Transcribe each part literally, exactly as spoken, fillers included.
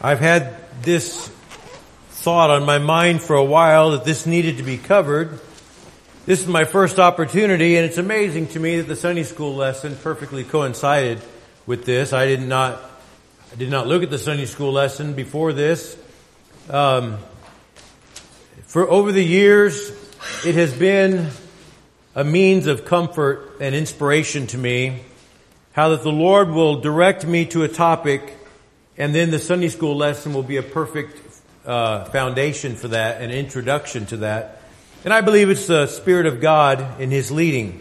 I've had this thought on my mind for a while that this needed to be covered. This is my first opportunity, and it's amazing to me that the Sunday school lesson perfectly coincided with this. I did not, I did not look at the Sunday school lesson before this. Um, for over the years, it has been a means of comfort and inspiration to me, how that the Lord will direct me to a topic, and then the Sunday school lesson will be a perfect uh, foundation for that, an introduction to that. And I believe it's the Spirit of God in His leading.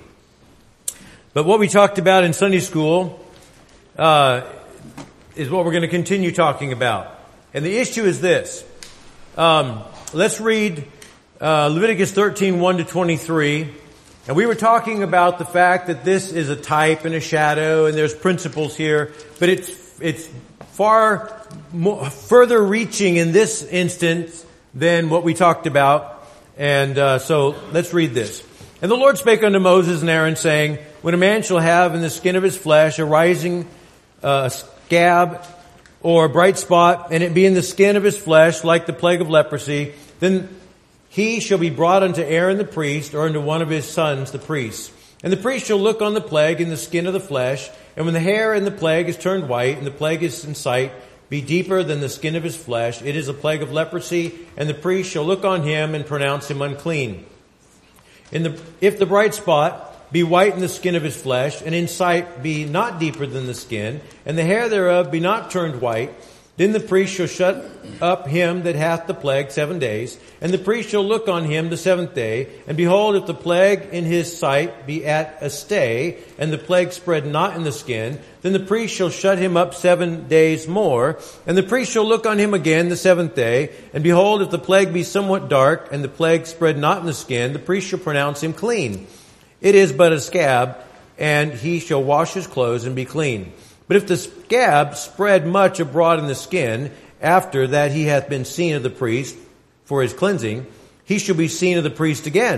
But what we talked about in Sunday school uh, is what we're going to continue talking about. And the issue is this. Um, let's read uh, Leviticus thirteen, one to twenty-three. And we were talking about the fact that this is a type and a shadow, and there's principles here, but it's it's far more, further reaching in this instance than what we talked about. And uh, so let's read this. And the Lord spake unto Moses and Aaron, saying, when a man shall have in the skin of his flesh a rising uh, scab or a bright spot, and it be in the skin of his flesh like the plague of leprosy, then he shall be brought unto Aaron the priest, or unto one of his sons the priests. And the priest shall look on the plague in the skin of the flesh, and when the hair in the plague is turned white, and the plague is in sight, be deeper than the skin of his flesh, it is a plague of leprosy, and the priest shall look on him and pronounce him unclean. In the, if the bright spot be white in the skin of his flesh, and in sight be not deeper than the skin, and the hair thereof be not turned white, then the priest shall shut up him that hath the plague seven days, and the priest shall look on him the seventh day, and behold, if the plague in his sight be at a stay, and the plague spread not in the skin, then the priest shall shut him up seven days more, and the priest shall look on him again the seventh day, and behold, if the plague be somewhat dark, and the plague spread not in the skin, the priest shall pronounce him clean. It is but a scab, and he shall wash his clothes and be clean. But if the scab spread much abroad in the skin, after that he hath been seen of the priest for his cleansing, he shall be seen of the priest again.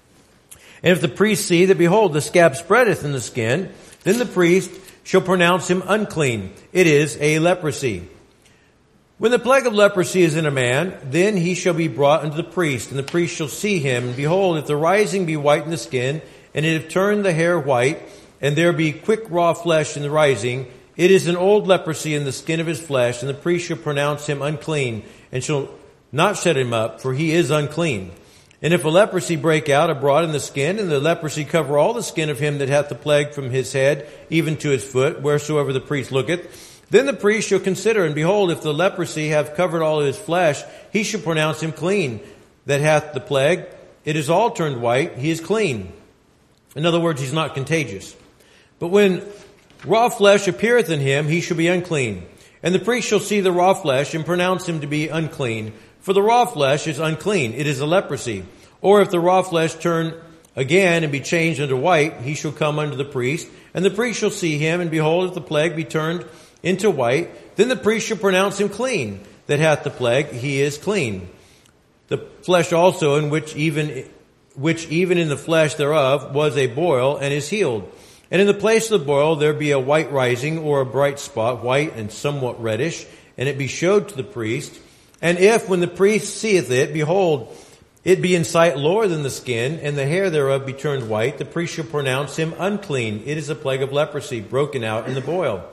And if the priest see that, behold, the scab spreadeth in the skin, then the priest shall pronounce him unclean. It is a leprosy. When the plague of leprosy is in a man, then he shall be brought unto the priest, and the priest shall see him. And behold, if the rising be white in the skin, and it have turned the hair white, and there be quick raw flesh in the rising, it is an old leprosy in the skin of his flesh, and the priest shall pronounce him unclean, and shall not shut him up, for he is unclean. And if a leprosy break out abroad in the skin, and the leprosy cover all the skin of him that hath the plague from his head, even to his foot, wheresoever the priest looketh, then the priest shall consider, and behold, if the leprosy have covered all his flesh, he shall pronounce him clean that hath the plague. It is all turned white, he is clean. In other words, he's not contagious. But when raw flesh appeareth in him, he shall be unclean. And the priest shall see the raw flesh and pronounce him to be unclean. For the raw flesh is unclean, it is a leprosy. Or if the raw flesh turn again and be changed into white, he shall come unto the priest. And the priest shall see him, and behold, if the plague be turned into white, then the priest shall pronounce him clean that hath the plague, he is clean. The flesh also, in which even which even in the flesh thereof was a boil, and is healed. And in the place of the boil there be a white rising, or a bright spot, white and somewhat reddish, and it be showed to the priest. And if, when the priest seeth it, behold, it be in sight lower than the skin, and the hair thereof be turned white, the priest shall pronounce him unclean. It is a plague of leprosy, broken out in the boil.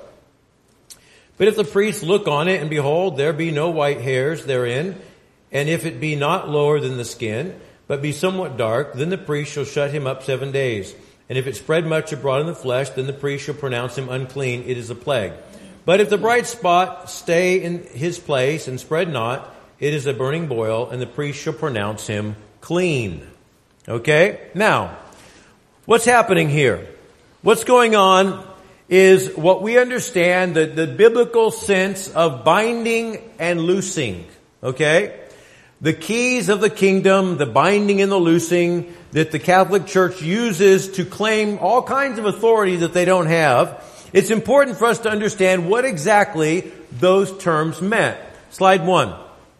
But if the priest look on it, and behold, there be no white hairs therein, and if it be not lower than the skin, but be somewhat dark, then the priest shall shut him up seven days. And if it spread much abroad in the flesh, then the priest shall pronounce him unclean. It is a plague. But if the bright spot stay in his place and spread not, it is a burning boil, and the priest shall pronounce him clean. Okay? Now, what's happening here? What's going on is what we understand, the, the biblical sense of binding and loosing. Okay? The keys of the kingdom, the binding and the loosing that the Catholic Church uses to claim all kinds of authority that they don't have. It's important for us to understand what exactly those terms meant. Slide one.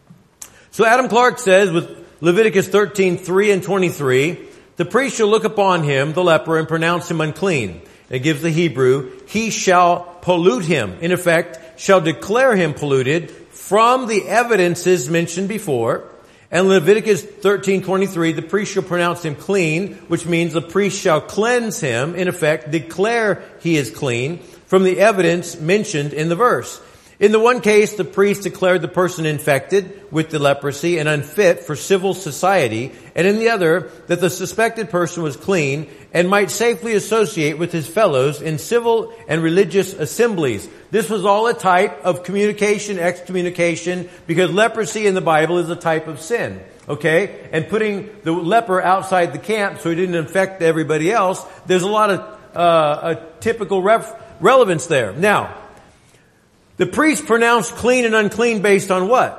So Adam Clark says with Leviticus thirteen, three and twenty-three, the priest shall look upon him, the leper, and pronounce him unclean. It gives the Hebrew, he shall pollute him. In effect, shall declare him polluted from the evidences mentioned before. And Leviticus thirteen twenty-three, the priest shall pronounce him clean, which means the priest shall cleanse him, in effect, declare he is clean from the evidence mentioned in the verse. In the one case, the priest declared the person infected with the leprosy and unfit for civil society, and in the other, that the suspected person was clean and might safely associate with his fellows in civil and religious assemblies. This was all a type of communication, excommunication, because leprosy in the Bible is a type of sin. Okay? And putting the leper outside the camp so he didn't infect everybody else, there's a lot of uh, a typical ref- relevance there. Now, the priest pronounced clean and unclean based on what?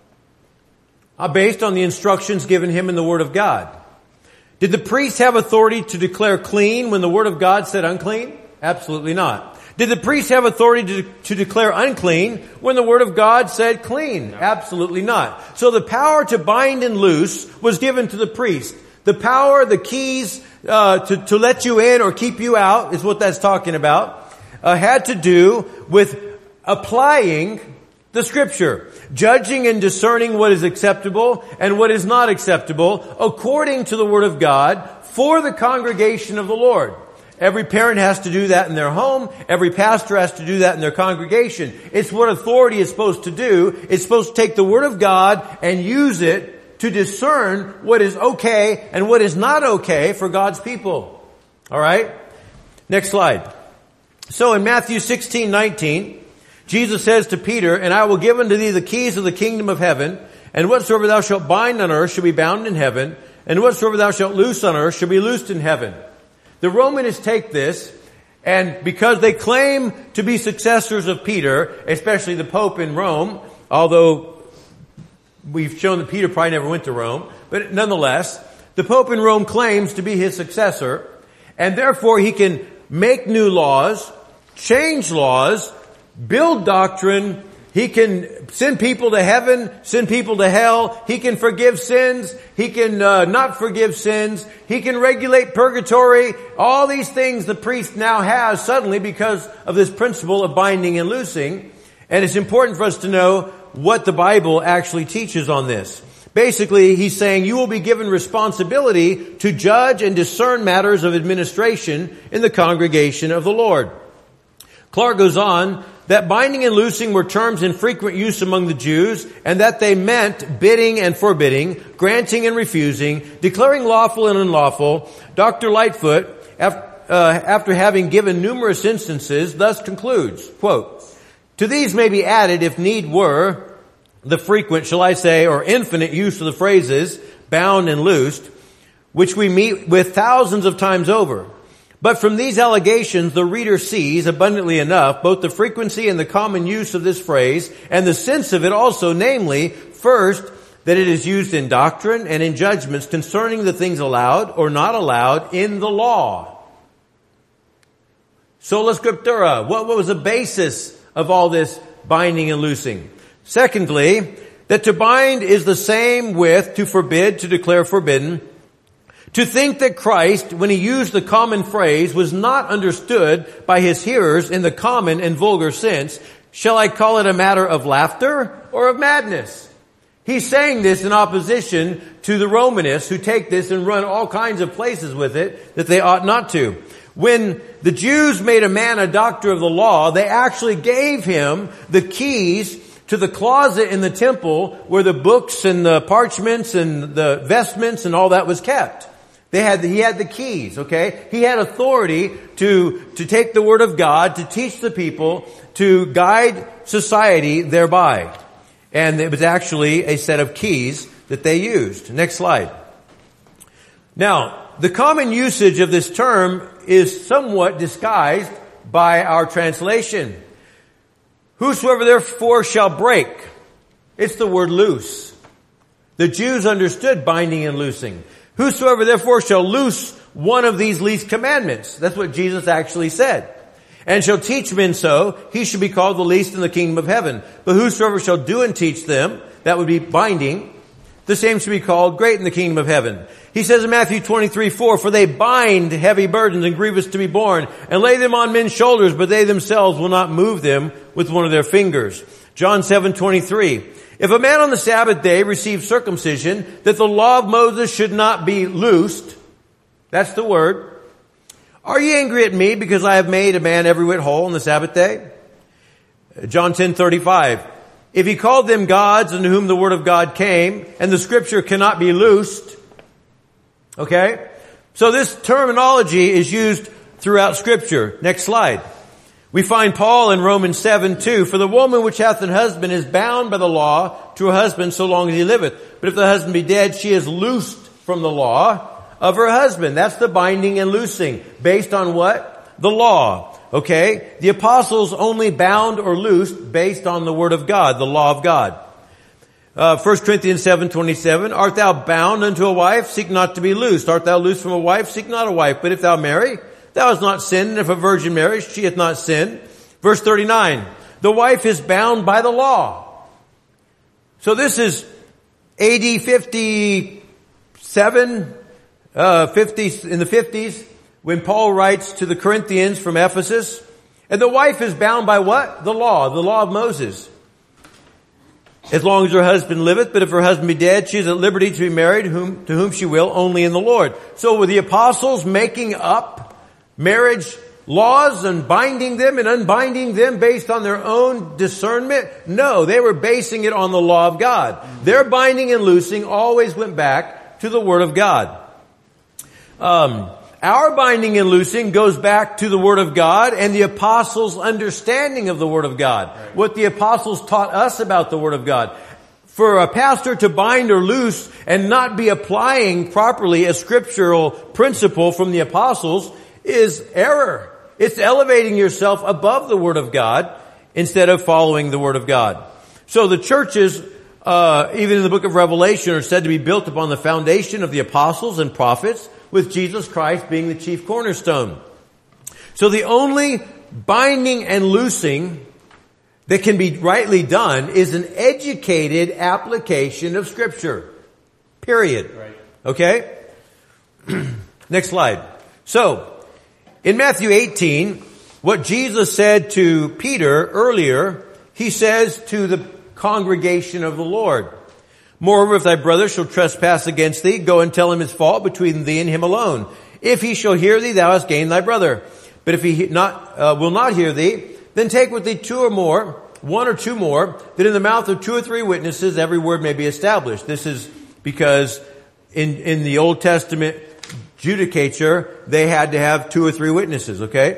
Uh, based on the instructions given him in the Word of God. Did the priest have authority to declare clean when the Word of God said unclean? Absolutely not. Did the priest have authority to, to declare unclean when the Word of God said clean? No. Absolutely not. So the power to bind and loose was given to the priest. The power, the keys uh, to, to let you in or keep you out is what that's talking about, uh, had to do with applying the Scripture, judging and discerning what is acceptable and what is not acceptable according to the Word of God for the congregation of the Lord. Every parent has to do that in their home. Every pastor has to do that in their congregation. It's what authority is supposed to do. It's supposed to take the Word of God and use it to discern what is okay and what is not okay for God's people. All right? Next slide. So in Matthew sixteen nineteen, Jesus says to Peter, and I will give unto thee the keys of the kingdom of heaven, and whatsoever thou shalt bind on earth shall be bound in heaven, and whatsoever thou shalt loose on earth shall be loosed in heaven. The Romanists take this, and because they claim to be successors of Peter, especially the Pope in Rome, although we've shown that Peter probably never went to Rome, but nonetheless, the Pope in Rome claims to be his successor, and therefore he can make new laws, change laws, build doctrine. He can send people to heaven, send people to hell. He can forgive sins. He can uh, not forgive sins. He can regulate purgatory. All these things the priest now has suddenly because of this principle of binding and loosing. And it's important for us to know what the Bible actually teaches on this. Basically, he's saying you will be given responsibility to judge and discern matters of administration in the congregation of the Lord. Clark goes on that binding and loosing were terms in frequent use among the Jews, and that they meant bidding and forbidding, granting and refusing, declaring lawful and unlawful. Doctor Lightfoot, after, uh, after having given numerous instances, thus concludes, quote, to these may be added, if need were, the frequent, shall I say, or infinite use of the phrases bound and loosed, which we meet with thousands of times over. But from these allegations, the reader sees abundantly enough both the frequency and the common use of this phrase and the sense of it also, namely, first, that it is used in doctrine and in judgments concerning the things allowed or not allowed in the law. Sola Scriptura. What was the basis of all this binding and loosing? Secondly, that to bind is the same with to forbid, to declare forbidden. To think that Christ, when he used the common phrase, was not understood by his hearers in the common and vulgar sense, shall I call it a matter of laughter or of madness? He's saying this in opposition to the Romanists who take this and run all kinds of places with it that they ought not to. When the Jews made a man a doctor of the law, they actually gave him the keys to the closet in the temple where the books and the parchments and the vestments and all that was kept. They had, he had the keys, okay? He had authority to, to take the Word of God, to teach the people, to guide society thereby. And it was actually a set of keys that they used. Next slide. Now, the common usage of this term is somewhat disguised by our translation. Whosoever therefore shall break. It's the word loose. The Jews understood binding and loosing. Whosoever therefore shall loose one of these least commandments. That's what Jesus actually said. And shall teach men so, he shall be called the least in the kingdom of heaven. But whosoever shall do and teach them, that would be binding, the same should be called great in the kingdom of heaven. He says in Matthew twenty-three four, for they bind heavy burdens and grievous to be borne, and lay them on men's shoulders, but they themselves will not move them with one of their fingers. John seven twenty-three, if a man on the Sabbath day receives circumcision, that the law of Moses should not be loosed, that's the word, are ye angry at me because I have made a man every whit whole on the Sabbath day? John ten thirty-five, if he called them gods unto whom the word of God came, and the scripture cannot be loosed. Okay? So this terminology is used throughout scripture. Next slide. We find Paul in Romans seven two, for the woman which hath an husband is bound by the law to her husband so long as he liveth. But if the husband be dead, she is loosed from the law of her husband. That's the binding and loosing. Based on what? The law. Okay? The apostles only bound or loosed based on the word of God, the law of God. Uh, First Corinthians seven twenty-seven, art thou bound unto a wife? Seek not to be loosed. Art thou loosed from a wife? Seek not a wife. But if thou marry, thou hast not sinned. And if a virgin marries, she hath not sinned. Verse thirty-nine, the wife is bound by the law. So this is A D fifty-seven, uh, fifty, in the fifties, when Paul writes to the Corinthians from Ephesus, and the wife is bound by what? The law, the law of Moses. As long as her husband liveth, but if her husband be dead, she is at liberty to be married whom, to whom she will, only in the Lord. So were the apostles making up marriage laws and binding them and unbinding them based on their own discernment? No, they were basing it on the law of God. Their binding and loosing always went back to the Word of God. Um, Our binding and loosing goes back to the Word of God and the apostles' understanding of the Word of God. Right. What the apostles taught us about the Word of God. For a pastor to bind or loose and not be applying properly a scriptural principle from the apostles is error. It's elevating yourself above the Word of God instead of following the Word of God. So the churches, uh, even in the book of Revelation, are said to be built upon the foundation of the apostles and prophets, with Jesus Christ being the chief cornerstone. So the only binding and loosing that can be rightly done is an educated application of Scripture. Period. Right. Okay? Next slide. So, in Matthew eighteen, what Jesus said to Peter earlier, he says to the congregation of the Lord, moreover, if thy brother shall trespass against thee, go and tell him his fault between thee and him alone. If he shall hear thee, thou hast gained thy brother. But if he not, uh, will not hear thee, then take with thee two or more, one or two more, that in the mouth of two or three witnesses every word may be established. This is because in, in the Old Testament judicature, they had to have two or three witnesses, okay?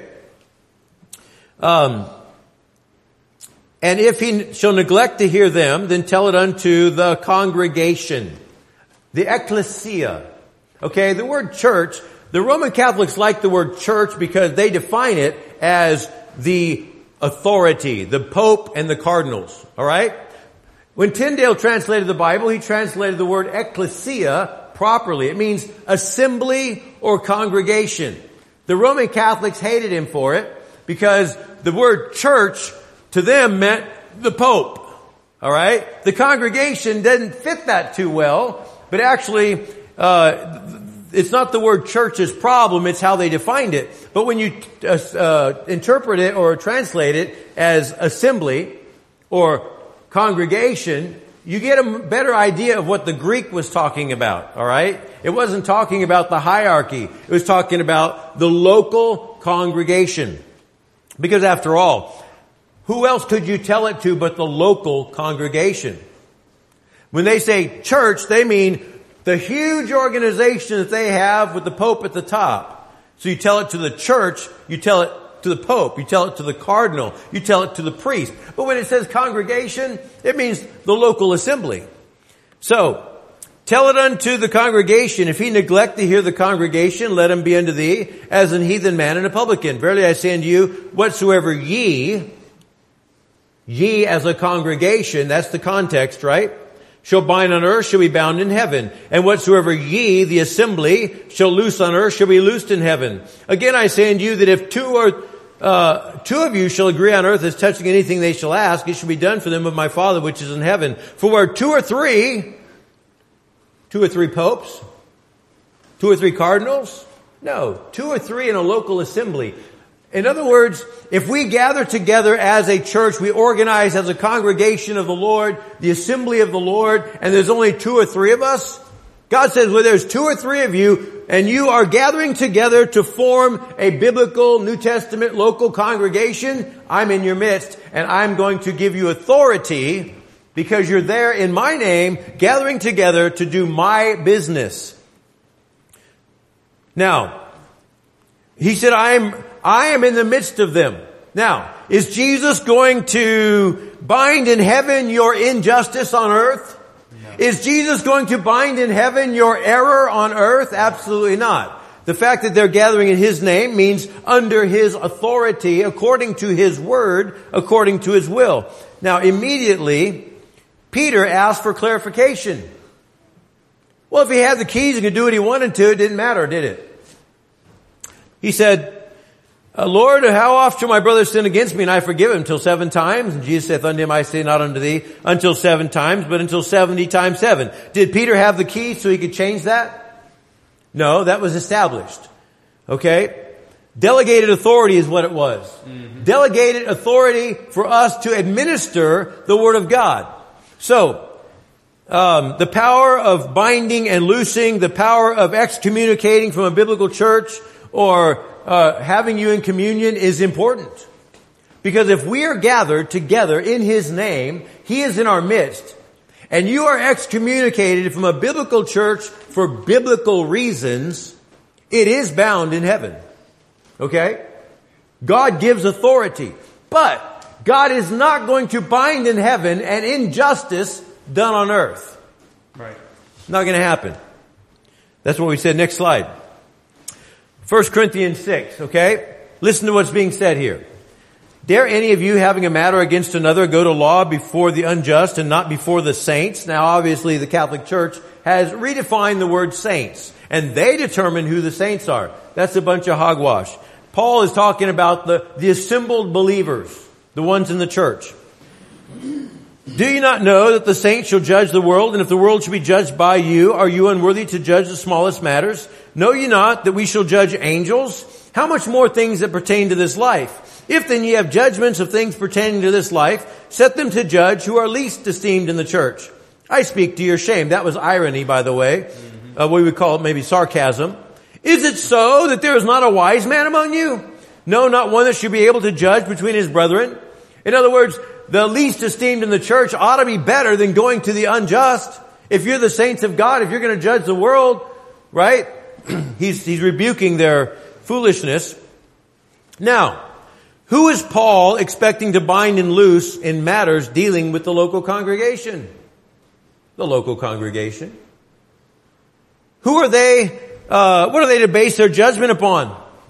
Um, And if he shall neglect to hear them, then tell it unto the congregation, the ecclesia. Okay, the word church, the Roman Catholics like the word church because they define it as the authority, the Pope and the cardinals. All right? When Tyndale translated the Bible, he translated the word ecclesia properly. It means assembly or congregation. The Roman Catholics hated him for it because the word church to them meant the Pope. All right? The congregation didn't fit that too well, but actually, uh, it's not the word church's problem, it's how they defined it. But when you uh, uh, interpret it or translate it as assembly or congregation, you get a better idea of what the Greek was talking about. All right? It wasn't talking about the hierarchy. It was talking about the local congregation. Because after all, who else could you tell it to but the local congregation? When they say church, they mean the huge organization that they have with the Pope at the top. So you tell it to the church, you tell it to the Pope, you tell it to the cardinal, you tell it to the priest. But when it says congregation, it means the local assembly. So, tell it unto the congregation. If he neglect to hear the congregation, let him be unto thee as an heathen man and a publican. Verily I say unto you, whatsoever ye... Ye as a congregation, that's the context, right? Shall bind on earth, shall be bound in heaven. And whatsoever ye, the assembly, shall loose on earth, shall be loosed in heaven. Again I say unto you that if two or, uh, two of you shall agree on earth as touching anything they shall ask, it shall be done for them of my Father which is in heaven. For where two or three Two or three popes? Two or three cardinals? No, two or three in a local assembly. In other words, if we gather together as a church, we organize as a congregation of the Lord, the assembly of the Lord, and there's only two or three of us, God says, well, there's two or three of you, and you are gathering together to form a biblical New Testament local congregation, I'm in your midst, and I'm going to give you authority because you're there in my name, gathering together to do my business. Now, he said, I'm, I am in the midst of them. Now, is Jesus going to bind in heaven your injustice on earth? Is Jesus going to bind in heaven your error on earth? Absolutely not. The fact that they're gathering in His name means under His authority, according to His word, according to His will. Now, immediately, Peter asked for clarification. Well, if he had the keys and could do what he wanted to, it didn't matter, did it? He said, Uh, Lord, how oft shall my brother sin against me and I forgive him? Till seven times? And Jesus saith unto him, I say not unto thee until seven times, but until seventy times seven. Did Peter have the key so he could change that? No, that was established. Okay? Delegated authority is what it was. Mm-hmm. Delegated authority for us to administer the Word of God. So, um, the power of binding and loosing, the power of excommunicating from a biblical church, or Uh, having you in communion is important. Because if we are gathered together in His name, He is in our midst, and you are excommunicated from a biblical church for biblical reasons, it is bound in heaven. Okay? God gives authority. But God is not going to bind in heaven an injustice done on earth. Right. Not going to happen. That's what we said. Next slide. First Corinthians six, okay? Listen to what's being said here. Dare any of you, having a matter against another, go to law before the unjust and not before the saints? Now, obviously, the Catholic Church has redefined the word saints, and they determine who the saints are. That's a bunch of hogwash. Paul is talking about the, the assembled believers, the ones in the church. Do you not know that the saints shall judge the world? And if the world shall be judged by you, are you unworthy to judge the smallest matters? Know ye not that we shall judge angels? How much more things that pertain to this life? If then ye have judgments of things pertaining to this life, set them to judge who are least esteemed in the church. I speak to your shame. That was irony, by the way. Mm-hmm. Uh, we would call it maybe sarcasm. Is it so that there is not a wise man among you? No, not one that should be able to judge between his brethren. In other words, the least esteemed in the church ought to be better than going to the unjust. If you're the saints of God, if you're going to judge the world, right? he's, he's rebuking their foolishness. Now, who is Paul expecting to bind and loose in matters dealing with the local congregation? The local congregation. Who are they, uh, what are they to base their judgment upon?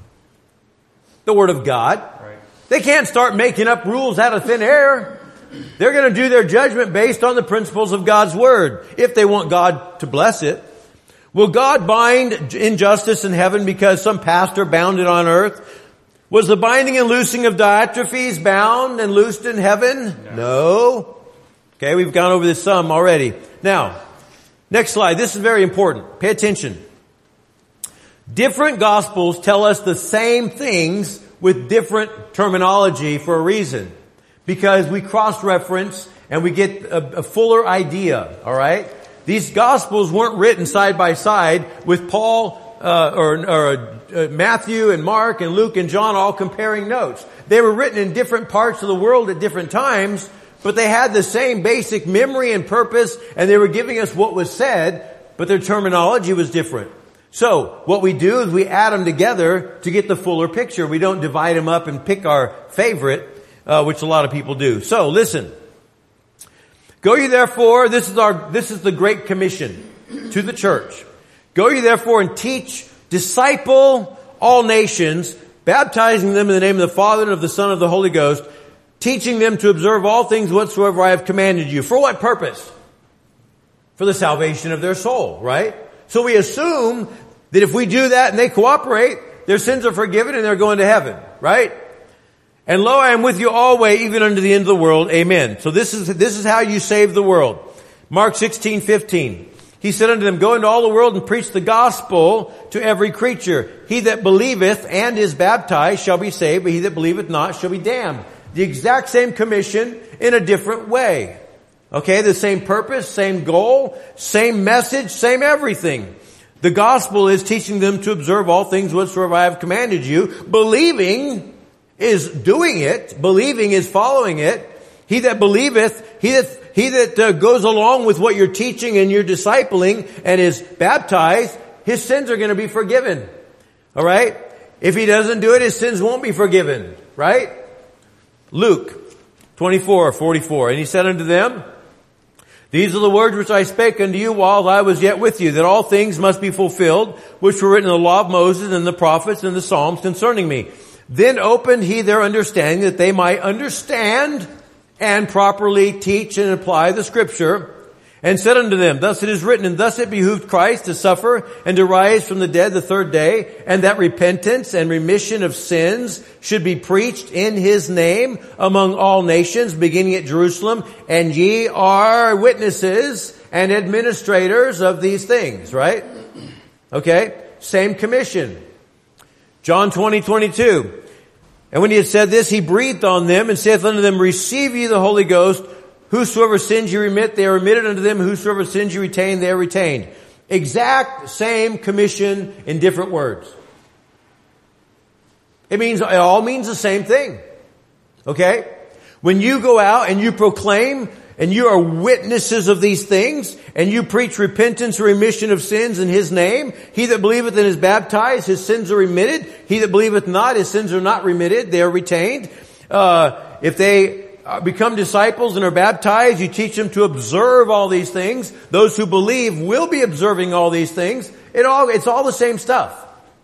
The Word of God. They can't start making up rules out of thin air. They're going to do their judgment based on the principles of God's Word, if they want God to bless it. Will God bind injustice in heaven because some pastor bound it on earth? Was the binding and loosing of Diotrephes bound and loosed in heaven? No. no. Okay, we've gone over this some already. Now, next slide. This is very important. Pay attention. Different Gospels tell us the same things with different terminology for a reason. Because we cross-reference and we get a, a fuller idea, alright? These Gospels weren't written side by side with Paul, uh, or, or uh, Matthew and Mark and Luke and John all comparing notes. They were written in different parts of the world at different times, but they had the same basic memory and purpose, and they were giving us what was said, but their terminology was different. So, what we do is we add them together to get the fuller picture. We don't divide them up and pick our favorite, uh, which a lot of people do. So, listen. Go ye therefore, this is our, this is the Great Commission to the church. Go ye therefore and teach, disciple all nations, baptizing them in the name of the Father and of the Son and of the Holy Ghost, teaching them to observe all things whatsoever I have commanded you. For what purpose? For the salvation of their soul, right? So we assume that if we do that and they cooperate, their sins are forgiven and they're going to heaven, right? And lo, I am with you always, even unto the end of the world. Amen. So this is, this is how you save the world. Mark sixteen fifteen. He said unto them, go into all the world and preach the gospel to every creature. He that believeth and is baptized shall be saved, but he that believeth not shall be damned. The exact same commission in a different way. Okay, the same purpose, same goal, same message, same everything. The gospel is teaching them to observe all things whatsoever I have commanded you. Believing is doing it. Believing is following it. He that believeth, he that He that uh, goes along with what you're teaching and you're discipling and is baptized, his sins are going to be forgiven. All right? If he doesn't do it, his sins won't be forgiven. Right? Luke twenty-four forty-four. And he said unto them, these are the words which I spake unto you while I was yet with you, that all things must be fulfilled, which were written in the law of Moses and the prophets and the Psalms concerning me. Then opened he their understanding that they might understand and properly teach and apply the scripture, and said unto them, thus it is written, and thus it behooved Christ to suffer and to rise from the dead the third day, and that repentance and remission of sins should be preached in his name among all nations, beginning at Jerusalem, and ye are witnesses and administrators of these things, right? Okay? Same commission. John twenty twenty-two. And when he had said this, he breathed on them and saith unto them, receive ye the Holy Ghost. Whosoever sins you remit, they are remitted unto them. Whosoever sins you retain, they are retained. Exact same commission in different words. It means, it all means the same thing. Okay? When you go out and you proclaim and you are witnesses of these things, and you preach repentance and remission of sins in his name, he that believeth and is baptized, his sins are remitted. He that believeth not, his sins are not remitted, they are retained. Uh, if they become disciples and are baptized, you teach them to observe all these things. Those who believe will be observing all these things. It all, it's all the same stuff.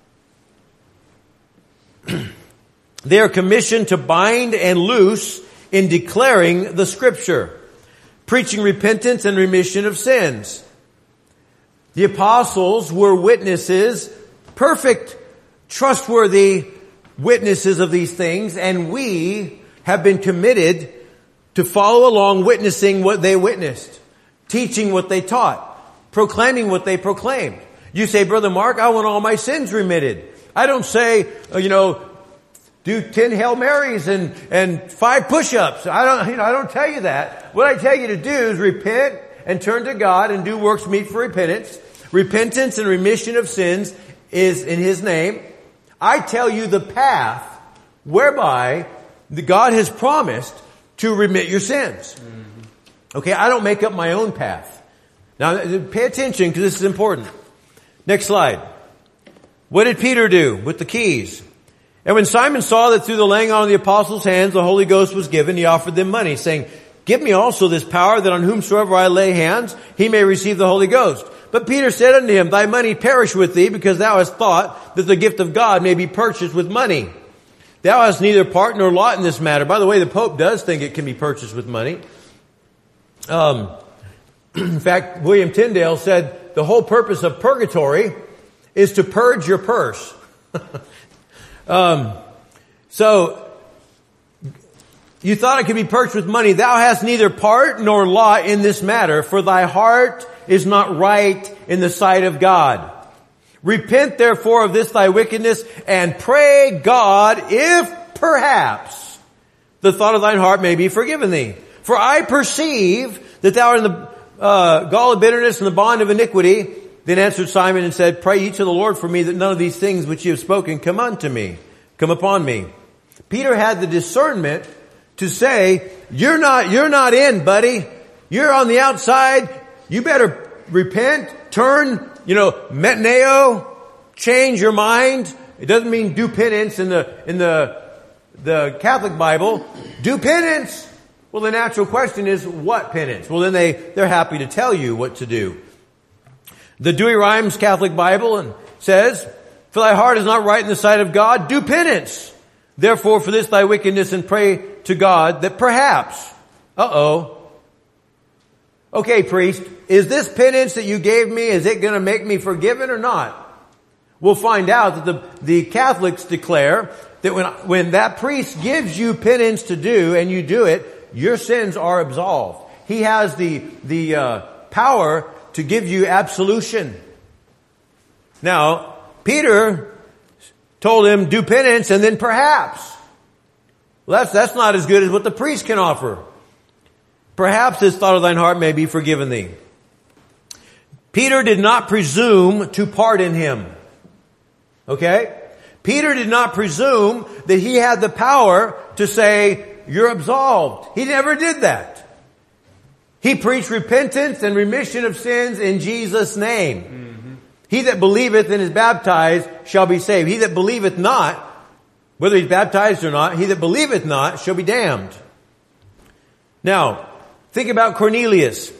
They are commissioned to bind and loose in declaring the scripture, preaching repentance and remission of sins. The apostles were witnesses, perfect, trustworthy witnesses of these things, and we have been committed to follow along witnessing what they witnessed, teaching what they taught, proclaiming what they proclaimed. You say, Brother Mark, I want all my sins remitted. I don't say, you know, do ten Hail Marys and, and five push-ups. I don't, you know, I don't tell you that. What I tell you to do is repent and turn to God and do works meet for repentance. Repentance and remission of sins is in his name. I tell you the path whereby the God has promised to remit your sins. Okay, I don't make up my own path. Now, pay attention because this is important. Next slide. What did Peter do with the keys? And when Simon saw that through the laying on of the apostles' hands the Holy Ghost was given, he offered them money, saying, give me also this power, that on whomsoever I lay hands, he may receive the Holy Ghost. But Peter said unto him, thy money perish with thee, because thou hast thought that the gift of God may be purchased with money. Thou hast neither part nor lot in this matter. By the way, the Pope does think it can be purchased with money. Um, in fact, William Tyndale said the whole purpose of purgatory is to purge your purse. Um, so, you thought it could be purchased with money. Thou hast neither part nor lot in this matter, for thy heart is not right in the sight of God. Repent therefore of this thy wickedness, and pray God if perhaps the thought of thine heart may be forgiven thee. For I perceive that thou art in the uh, gall of bitterness and the bond of iniquity. Then answered Simon and said, pray ye to the Lord for me, that none of these things which ye have spoken come unto me, come upon me. Peter had the discernment to say, you're not, you're not in, buddy. You're on the outside. You better repent, turn, you know, metanoeo, change your mind. It doesn't mean do penance in the, in the, the Catholic Bible. Do penance. Well, the natural question is, what penance? Well, then they, they're happy to tell you what to do. The Douay-Rheims Catholic Bible says, for thy heart is not right in the sight of God, do penance. Therefore, for this thy wickedness, and pray to God that perhaps, uh-oh. Okay, priest, is this penance that you gave me, is it going to make me forgiven or not? We'll find out that the, the Catholics declare that when, when that priest gives you penance to do and you do it, your sins are absolved. He has the, the, uh, power to give you absolution. Now, Peter told him, do penance and then perhaps. Well, that's, that's not as good as what the priest can offer. Perhaps this thought of thine heart may be forgiven thee. Peter did not presume to pardon him. Okay? Peter did not presume that he had the power to say, you're absolved. He never did that. He preached repentance and remission of sins in Jesus' name. Mm-hmm. He that believeth and is baptized shall be saved. He that believeth not, whether he's baptized or not, he that believeth not shall be damned. Now, think about Cornelius.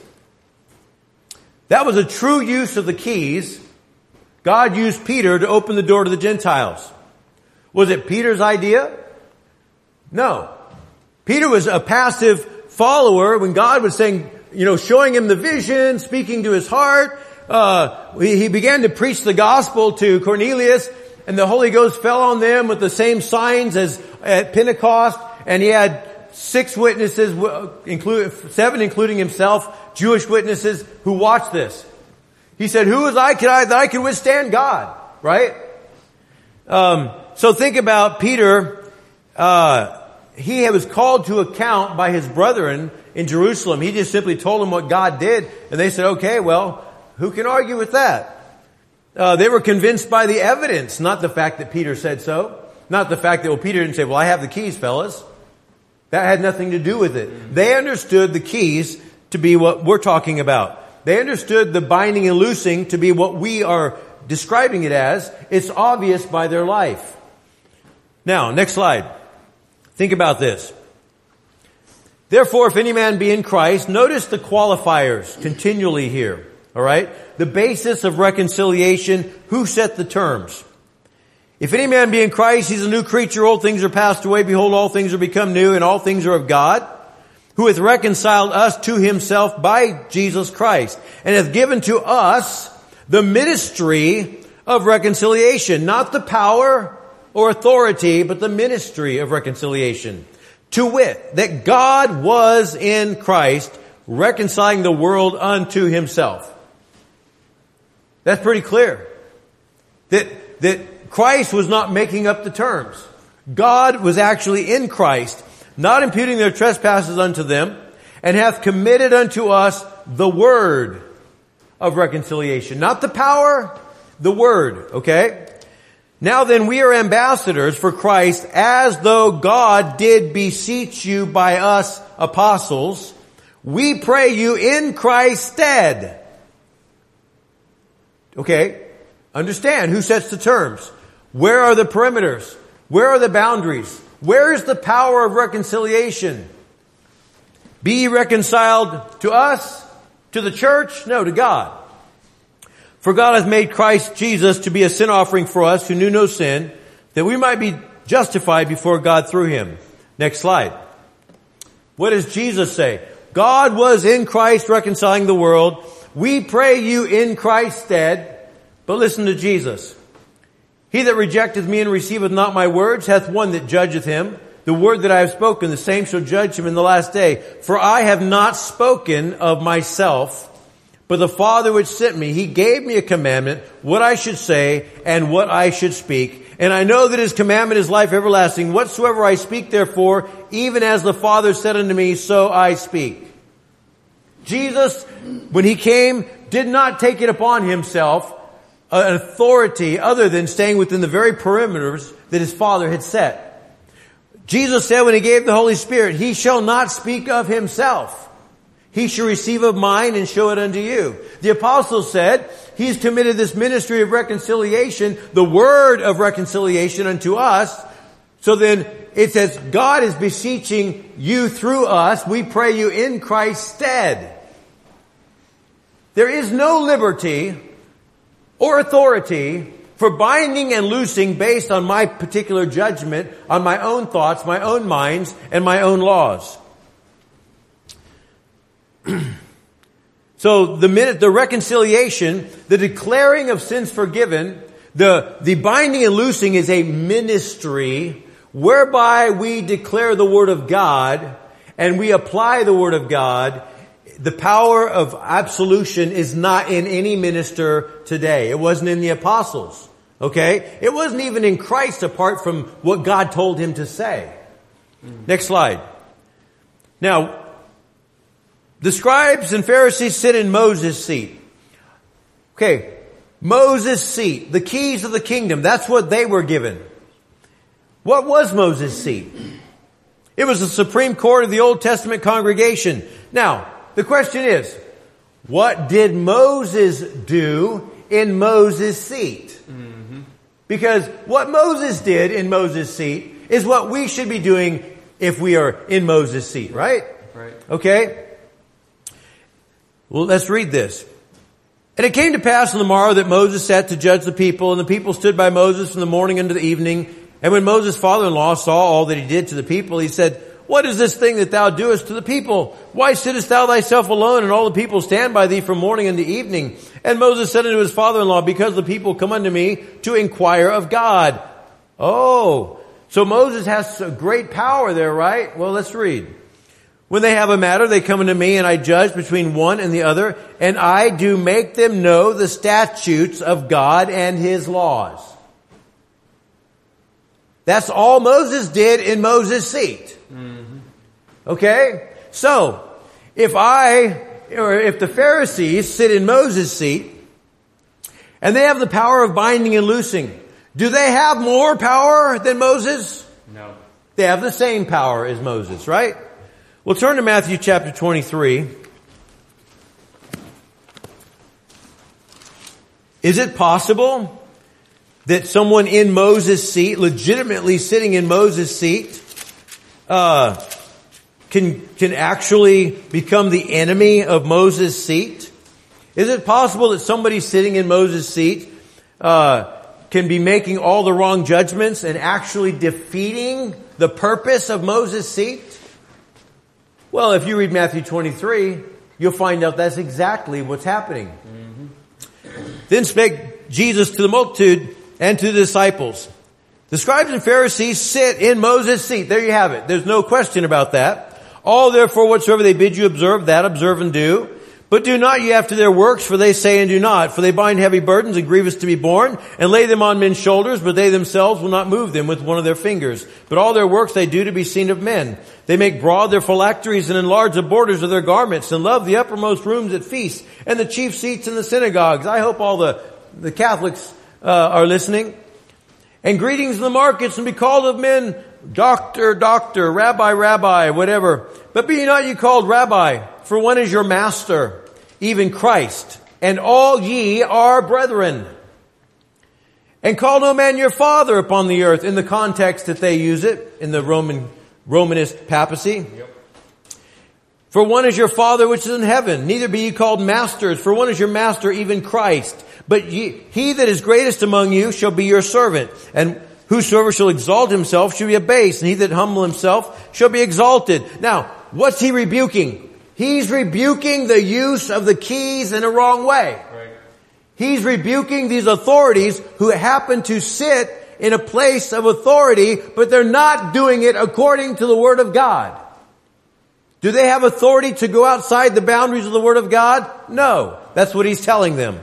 That was a true use of the keys. God used Peter to open the door to the Gentiles. Was it Peter's idea? No. Peter was a passive follower when God was saying, you know, showing him the vision, speaking to his heart. Uh, he began to preach the gospel to Cornelius, and the Holy Ghost fell on them with the same signs as at Pentecost, and he had six witnesses, include, seven including himself, Jewish witnesses who watched this. He said, who was I, can I that I can withstand God? Right? Um, so think about Peter. Uh, he was called to account by his brethren in Jerusalem. He just simply told them what God did, and they said, okay, well, who can argue with that? Uh, they were convinced by the evidence, not the fact that Peter said so. Not the fact that, well, Peter didn't say, well, I have the keys, fellas. That had nothing to do with it. They understood the keys to be what we're talking about. They understood the binding and loosing to be what we are describing it as. It's obvious by their life. Now, next slide. Think about this. Therefore, if any man be in Christ, notice the qualifiers continually here. All right? The basis of reconciliation, who set the terms? If any man be in Christ, he's a new creature. Old things are passed away. Behold, all things are become new, and all things are of God, who hath reconciled us to himself by Jesus Christ, and hath given to us the ministry of reconciliation. Not the power or authority, but the ministry of reconciliation. To wit, that God was in Christ, reconciling the world unto himself. That's pretty clear. That, that Christ was not making up the terms. God was actually in Christ, not imputing their trespasses unto them, and hath committed unto us the word of reconciliation. Not the power, the word, okay? Now then, we are ambassadors for Christ, as though God did beseech you by us apostles. We pray you in Christ's stead. Okay, understand who sets the terms. Where are the perimeters? Where are the boundaries? Where is the power of reconciliation? Be ye reconciled to us, to the church? No, to God. For God hath made Christ Jesus to be a sin offering for us who knew no sin, that we might be justified before God through him. Next slide. What does Jesus say? God was in Christ reconciling the world. We pray you in Christ's stead. But listen to Jesus. He that rejecteth me and receiveth not my words hath one that judgeth him. The word that I have spoken, the same shall judge him in the last day. For I have not spoken of myself, but the Father which sent me, he gave me a commandment, what I should say and what I should speak. And I know that his commandment is life everlasting. Whatsoever I speak therefore, even as the Father said unto me, so I speak. Jesus, when he came, did not take it upon himself an authority other than staying within the very perimeters that his Father had set. Jesus said when he gave the Holy Spirit, he shall not speak of himself. He shall receive of mine and show it unto you. The apostles said, he's committed this ministry of reconciliation, the word of reconciliation unto us. So then it says, God is beseeching you through us. We pray you in Christ's stead. There is no liberty or authority for binding and loosing based on my particular judgment, on my own thoughts, my own minds, and my own laws. So the minute, the reconciliation, the declaring of sins forgiven, the, the binding and loosing is a ministry whereby we declare the Word of God and we apply the Word of God the power of absolution is not in any minister today. It wasn't in the apostles. Okay? It wasn't even in Christ apart from what God told him to say. Mm. Next slide. Now, the scribes and Pharisees sit in Moses' seat. Okay. Moses' seat. The keys of the kingdom. That's what they were given. What was Moses' seat? It was the Supreme Court of the Old Testament congregation. Now, the question is, what did Moses do in Moses' seat? Mm-hmm. Because what Moses did in Moses' seat is what we should be doing if we are in Moses' seat, right? Right. Okay? Well, let's read this. And it came to pass on the morrow that Moses sat to judge the people, and the people stood by Moses from the morning unto the evening. And when Moses' father-in-law saw all that he did to the people, he said, What is this thing that thou doest to the people? Why sittest thou thyself alone, and all the people stand by thee from morning unto evening? And Moses said unto his father-in-law, Because the people come unto me to inquire of God. Oh, so Moses has a great power there, right? Well, let's read. When they have a matter, they come unto me, and I judge between one and the other, and I do make them know the statutes of God and his laws. That's all Moses did in Moses' seat. Mm-hmm. Okay? So, if I, or if the Pharisees sit in Moses' seat, and they have the power of binding and loosing, do they have more power than Moses? No. They have the same power as Moses, right? We'll turn to Matthew chapter twenty-three. Is it possible that someone in Moses' seat, legitimately sitting in Moses' seat, uh, can, can actually become the enemy of Moses' seat? Is it possible that somebody sitting in Moses' seat, uh, can be making all the wrong judgments and actually defeating the purpose of Moses' seat? Well, if you read Matthew twenty-three, you'll find out that's exactly what's happening. Mm-hmm. Then spake Jesus to the multitude and to the disciples. The scribes and Pharisees sit in Moses' seat. There you have it. There's no question about that. All therefore whatsoever they bid you observe, that observe and do. But do not ye after their works, for they say and do not. For they bind heavy burdens and grievous to be borne, and lay them on men's shoulders, but they themselves will not move them with one of their fingers. But all their works they do to be seen of men. They make broad their phylacteries and enlarge the borders of their garments, and love the uppermost rooms at feasts, and the chief seats in the synagogues. I hope all the, the Catholics uh, are listening. And greetings in the markets, and be called of men, doctor, doctor, rabbi, rabbi, whatever. But be not ye called rabbi, for one is your master, even Christ, and all ye are brethren. And call no man your father upon the earth, in the context that they use it, in the Roman, Romanist papacy. Yep. For one is your Father which is in heaven. Neither be ye called masters, for one is your master, even Christ. But ye, he that is greatest among you shall be your servant. And whosoever shall exalt himself shall be abased, and he that humble himself shall be exalted. Now, what's he rebuking? He's rebuking the use of the keys in a wrong way. Right. He's rebuking these authorities who happen to sit in a place of authority, but they're not doing it according to the Word of God. Do they have authority to go outside the boundaries of the Word of God? No. That's what he's telling them.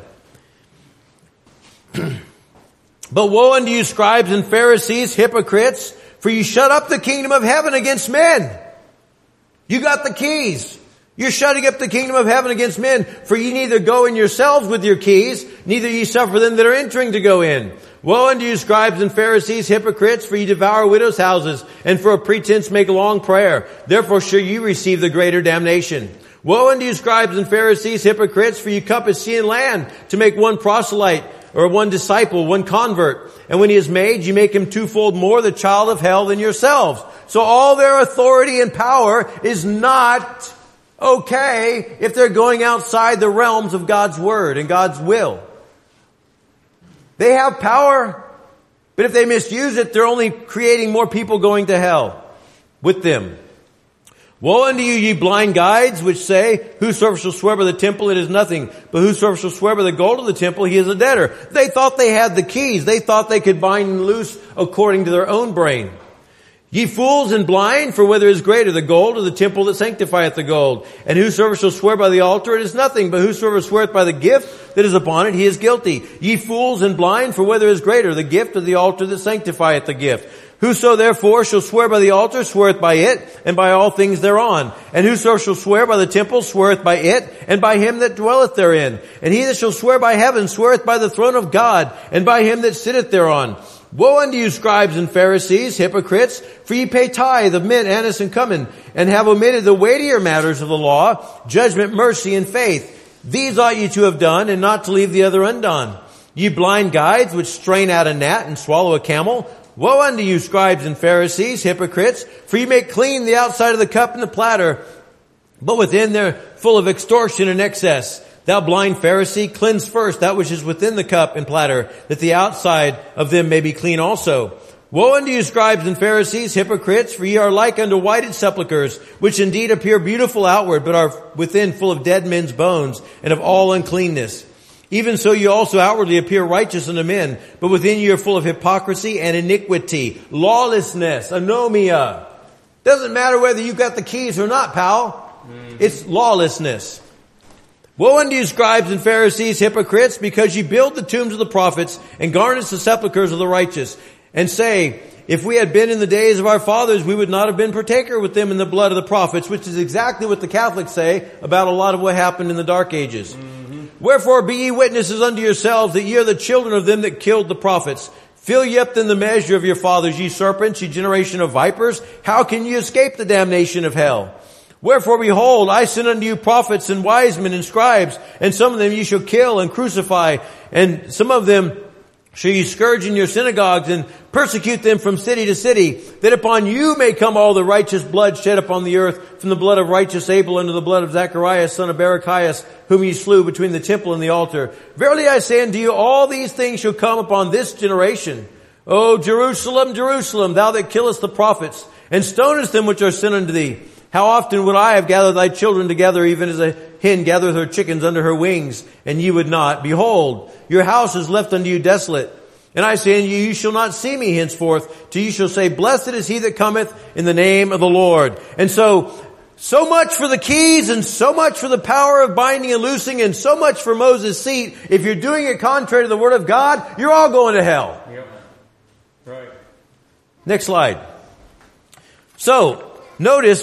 But woe unto you, scribes and Pharisees, hypocrites, for you shut up the kingdom of heaven against men. You got the keys. You're shutting up the kingdom of heaven against men, for ye neither go in yourselves with your keys, neither ye suffer them that are entering to go in. Woe unto you, scribes and Pharisees, hypocrites, for ye devour widows' houses, and for a pretense make long prayer. Therefore shall you receive the greater damnation. Woe unto you, scribes and Pharisees, hypocrites, for ye compass sea and land to make one proselyte, or one disciple, one convert. And when he is made, you make him twofold more the child of hell than yourselves. So all their authority and power is not okay if they're going outside the realms of God's Word and God's will. They have power, but if they misuse it, they're only creating more people going to hell with them. Woe unto you, ye blind guides, which say, whosoever shall swear by the temple, it is nothing. But whosoever shall swear by the gold of the temple, he is a debtor. They thought they had the keys. They thought they could bind and loose according to their own brain. Ye fools and blind, for whether is greater, the gold or the temple that sanctifieth the gold? And whosoever shall swear by the altar, it is nothing, but whosoever sweareth by the gift that is upon it, he is guilty. Ye fools and blind, for whether is greater, the gift or the altar that sanctifieth the gift? Whoso therefore shall swear by the altar, sweareth by it, and by all things thereon. And whoso shall swear by the temple, sweareth by it, and by him that dwelleth therein. And he that shall swear by heaven, sweareth by the throne of God, and by him that sitteth thereon. Woe unto you, scribes and Pharisees, hypocrites, for ye pay tithe of mint, anise, and cumin, and have omitted the weightier matters of the law, judgment, mercy, and faith. These ought ye to have done, and not to leave the other undone. Ye blind guides, which strain out a gnat and swallow a camel, woe unto you, scribes and Pharisees, hypocrites, for ye make clean the outside of the cup and the platter, but within they're full of extortion and excess. Thou blind Pharisee, cleanse first that which is within the cup and platter, that the outside of them may be clean also. Woe unto you, scribes and Pharisees, hypocrites, for ye are like unto whited sepulchres, which indeed appear beautiful outward, but are within full of dead men's bones, and of all uncleanness. Even so you also outwardly appear righteous unto men, but within you are full of hypocrisy and iniquity, lawlessness, anomia. Doesn't matter whether you got the keys or not, pal. Mm-hmm. It's lawlessness. Woe unto you, scribes and Pharisees, hypocrites, because ye build the tombs of the prophets and garnish the sepulchres of the righteous, and say, if we had been in the days of our fathers, we would not have been partaker with them in the blood of the prophets, which is exactly what the Catholics say about a lot of what happened in the Dark Ages. Mm-hmm. Wherefore be ye witnesses unto yourselves that ye are the children of them that killed the prophets. Fill ye up then the measure of your fathers, ye serpents, ye generation of vipers. How can ye escape the damnation of hell? Wherefore behold, I send unto you prophets and wise men and scribes, and some of them ye shall kill and crucify, and some of them shall ye scourge in your synagogues and persecute them from city to city, that upon you may come all the righteous blood shed upon the earth, from the blood of righteous Abel unto the blood of Zacharias, son of Barachias, whom ye slew between the temple and the altar. Verily I say unto you, all these things shall come upon this generation. O Jerusalem, Jerusalem, thou that killest the prophets, and stonest them which are sent unto thee. How often would I have gathered thy children together, even as a hen gathereth her chickens under her wings, and ye would not? Behold, your house is left unto you desolate. And I say unto you, you shall not see me henceforth, till you shall say, blessed is he that cometh in the name of the Lord. And so, so much for the keys, and so much for the power of binding and loosing, and so much for Moses' seat. If you're doing it contrary to the Word of God, you're all going to hell. Yep. Right. Next slide. So, notice,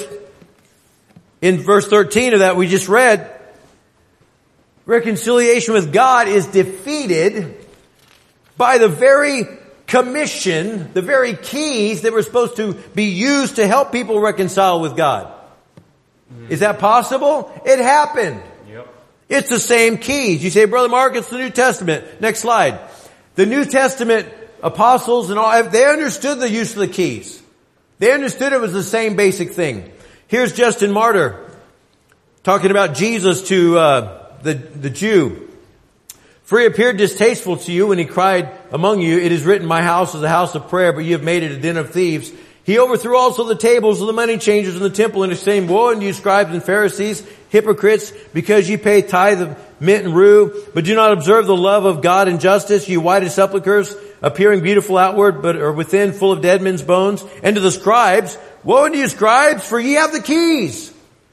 in verse thirteen of that we just read, reconciliation with God is defeated by the very commission, the very keys that were supposed to be used to help people reconcile with God. Mm-hmm. Is that possible? It happened. Yep. It's the same keys. You say, Brother Mark, it's the New Testament. Next slide. The New Testament apostles and all, they understood the use of the keys. They understood it was the same basic thing. Here's Justin Martyr talking about Jesus to uh, the, the Jew. For he appeared distasteful to you when he cried among you, it is written, my house is a house of prayer, but you have made it a den of thieves. He overthrew also the tables of the money changers in the temple, and exclaimed, woe unto you, scribes and Pharisees, hypocrites, because ye pay tithe of mint and rue, but do not observe the love of God and justice, ye whited sepulchres, appearing beautiful outward, but are within full of dead men's bones. And to the scribes, woe unto you, scribes, for ye have the keys,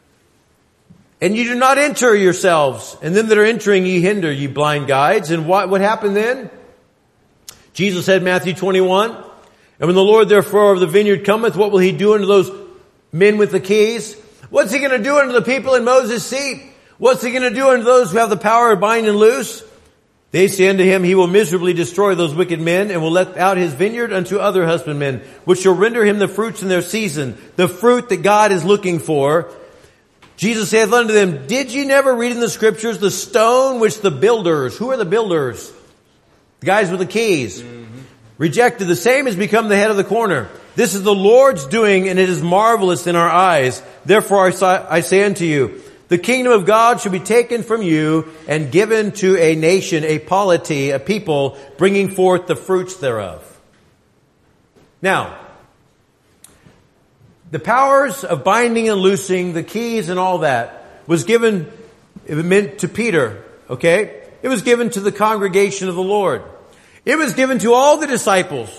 and ye do not enter yourselves, and them that are entering ye hinder, ye blind guides. And what, what happened then? Jesus said, Matthew twenty-one, and when the Lord therefore of the vineyard cometh, what will he do unto those men with the keys? What's he going to do unto the people in Moses' seat? What's he going to do unto those who have the power to bind and loose? They say unto him, he will miserably destroy those wicked men, and will let out his vineyard unto other husbandmen, which shall render him the fruits in their season, the fruit that God is looking for. Jesus saith unto them, did ye never read in the scriptures the stone which the builders, who are the builders? The guys with the keys. Mm-hmm. Rejected, the same has become the head of the corner. This is the Lord's doing, and it is marvelous in our eyes. Therefore I say unto you, the kingdom of God shall be taken from you and given to a nation, a polity, a people, bringing forth the fruits thereof. Now, the powers of binding and loosing, the keys and all that, was given, it meant to Peter, okay? It was given to the congregation of the Lord. It was given to all the disciples.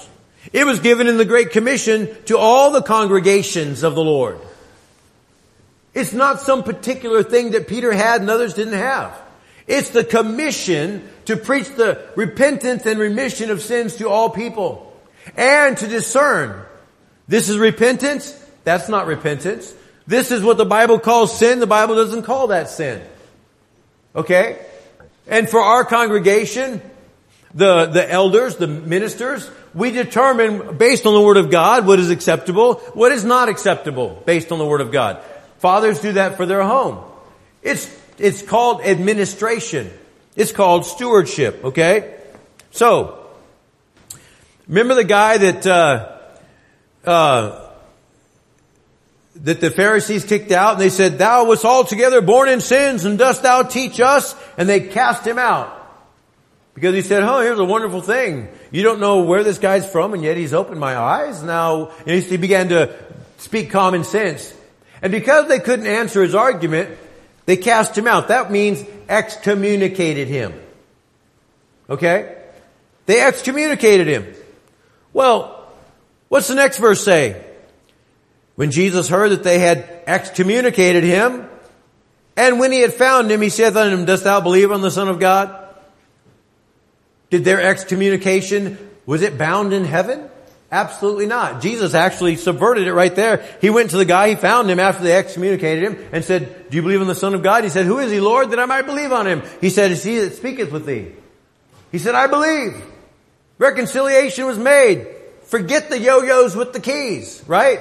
It was given in the Great Commission to all the congregations of the Lord. It's not some particular thing that Peter had and others didn't have. It's the commission to preach the repentance and remission of sins to all people. And to discern. This is repentance. That's not repentance. This is what the Bible calls sin. The Bible doesn't call that sin. Okay? And for our congregation, the, the elders, the ministers, we determine based on the Word of God what is acceptable, what is not acceptable based on the Word of God. Fathers do that for their home. It's, it's called administration. It's called stewardship, okay? So, remember the guy that, uh, uh, that the Pharisees kicked out and they said, "Thou wast altogether born in sins and dost thou teach us?" And they cast him out. Because he said, "Oh, here's a wonderful thing. You don't know where this guy's from and yet he's opened my eyes." Now, and he began to speak common sense. And because they couldn't answer his argument, they cast him out. That means excommunicated him. Okay? They excommunicated him. Well, what's the next verse say? When Jesus heard that they had excommunicated him, and when he had found him, he saith unto him, "Dost thou believe on the Son of God?" Did their excommunication, was it bound in heaven? Absolutely not. Jesus actually subverted it right there. He went to the guy, he found him after they excommunicated him and said, "Do you believe in the Son of God?" He said, "Who is he, Lord, that I might believe on him?" He said, "It's he that speaketh with thee." He said, "I believe." Reconciliation was made. Forget the yo-yos with the keys, right?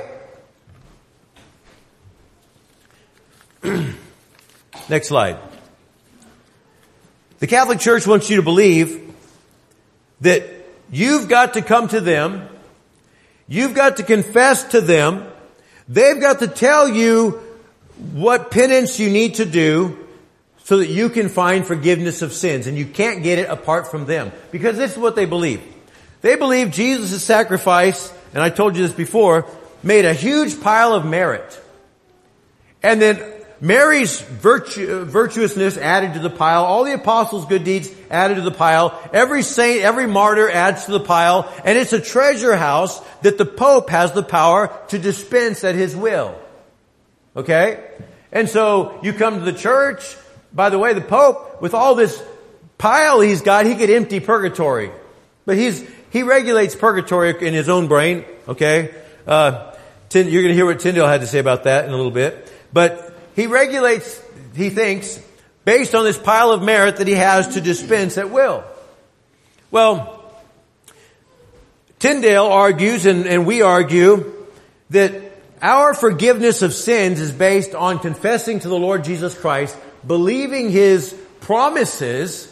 Next slide. The Catholic Church wants you to believe that you've got to come to them, you've got to confess to them, they've got to tell you what penance you need to do so that you can find forgiveness of sins. And you can't get it apart from them. Because this is what they believe. They believe Jesus' sacrifice, and I told you this before, made a huge pile of merit. And then Mary's virtu- virtuousness added to the pile. All the apostles' good deeds added to the pile. Every saint, every martyr adds to the pile. And it's a treasure house that the Pope has the power to dispense at his will. Okay? And so you come to the church. By the way, the Pope, with all this pile he's got, he could empty purgatory. But he's, he regulates purgatory in his own brain. Okay? Uh, Tind- you're going to hear what Tyndale had to say about that in a little bit. But he regulates, he thinks, based on this pile of merit that he has to dispense at will. Well, Tyndale argues, and, and we argue, that our forgiveness of sins is based on confessing to the Lord Jesus Christ, believing his promises,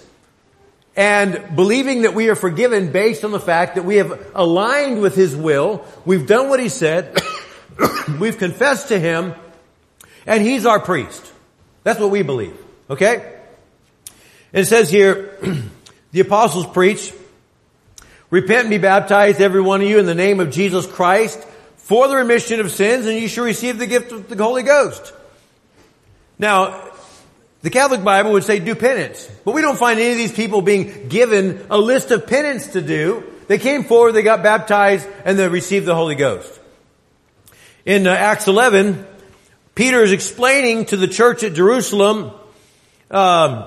and believing that we are forgiven based on the fact that we have aligned with his will, we've done what he said, we've confessed to him, and he's our priest. That's what we believe. Okay? And it says here, the apostles preach, "Repent and be baptized, every one of you, in the name of Jesus Christ, for the remission of sins, and you shall receive the gift of the Holy Ghost." Now, the Catholic Bible would say do penance. But we don't find any of these people being given a list of penance to do. They came forward, they got baptized, and they received the Holy Ghost. In uh, Acts eleven, Peter is explaining to the church at Jerusalem, um,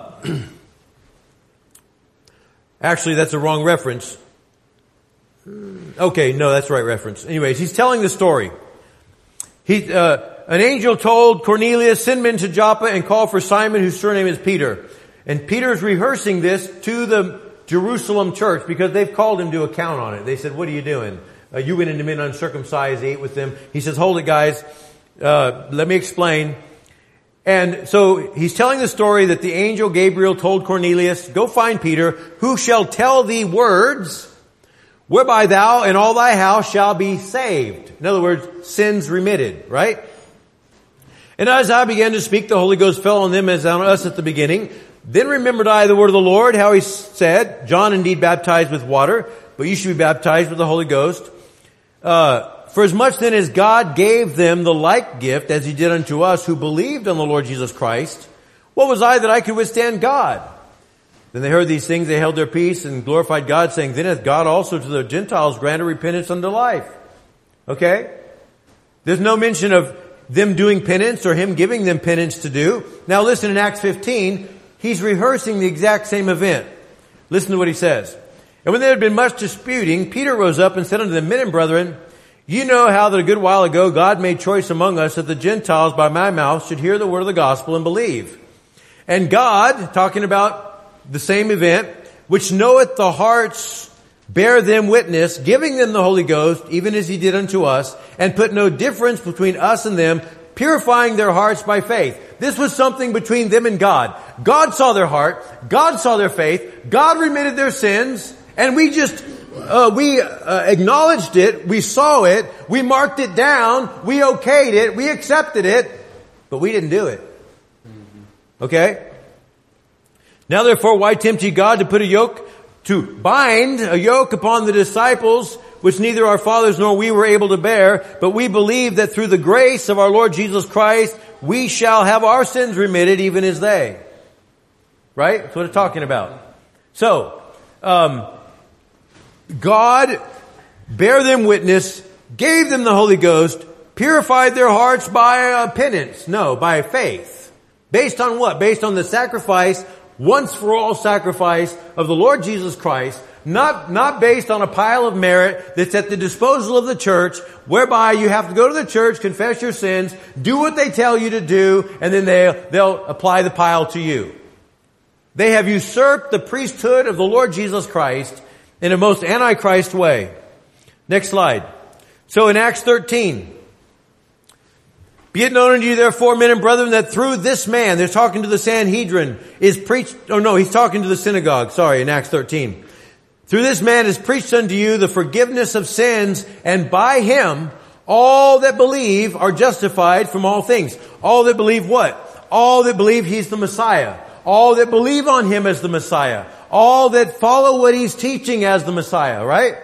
actually that's a wrong reference. Okay, no, that's the right reference. Anyways, he's telling the story. He, uh, an angel told Cornelius, "Send men to Joppa and call for Simon, whose surname is Peter." And Peter's rehearsing this to the Jerusalem church because they've called him to account on it. They said, "What are you doing? Uh, you went into men uncircumcised, ate with them." He says, "Hold it, guys. Uh, let me explain." And so he's telling the story that the angel Gabriel told Cornelius, "Go find Peter, who shall tell thee words whereby thou and all thy house shall be saved." In other words, sins remitted, right? "And as I began to speak, the Holy Ghost fell on them as on us at the beginning. Then remembered I the word of the Lord, how he said, John indeed baptized with water, but you should be baptized with the Holy Ghost. Uh, For as much then as God gave them the like gift as he did unto us who believed on the Lord Jesus Christ, what was I that I could withstand God?" Then they heard these things, they held their peace and glorified God, saying, then hath God also to the Gentiles granted repentance unto life. Okay? There's no mention of them doing penance or him giving them penance to do. Now listen, in Acts fifteen, he's rehearsing the exact same event. Listen to what he says. And when there had been much disputing, Peter rose up and said unto them, men and brethren, you know how that a good while ago God made choice among us that the Gentiles by my mouth should hear the word of the gospel and believe. And God, talking about the same event, which knoweth the hearts, bear them witness, giving them the Holy Ghost, even as he did unto us, and put no difference between us and them, purifying their hearts by faith. This was something between them and God. God saw their heart. God saw their faith. God remitted their sins. And we just, uh, we uh, acknowledged it. We saw it. We marked it down. We okayed it. We accepted it. But we didn't do it. Okay? Now therefore, why tempt ye God to put a yoke, to bind a yoke upon the disciples, which neither our fathers nor we were able to bear, but we believe that through the grace of our Lord Jesus Christ, we shall have our sins remitted even as they. Right? That's what it's talking about. So, um, God bare them witness, gave them the Holy Ghost, purified their hearts by uh, penance. No, by faith. Based on what? Based on the sacrifice, once for all sacrifice of the Lord Jesus Christ, not, not based on a pile of merit that's at the disposal of the church, whereby you have to go to the church, confess your sins, do what they tell you to do, and then they, they'll apply the pile to you. They have usurped the priesthood of the Lord Jesus Christ in a most antichrist way. Next slide. So in Acts thirteen, be it known unto you therefore, men and brethren, that through this man, they're talking to the Sanhedrin, is preached, oh no, he's talking to the synagogue, sorry, in Acts thirteen. Through this man is preached unto you the forgiveness of sins, and by him all that believe are justified from all things. All that believe what? All that believe he's the Messiah. All that believe on him as the Messiah. All that follow what he's teaching as the Messiah, right?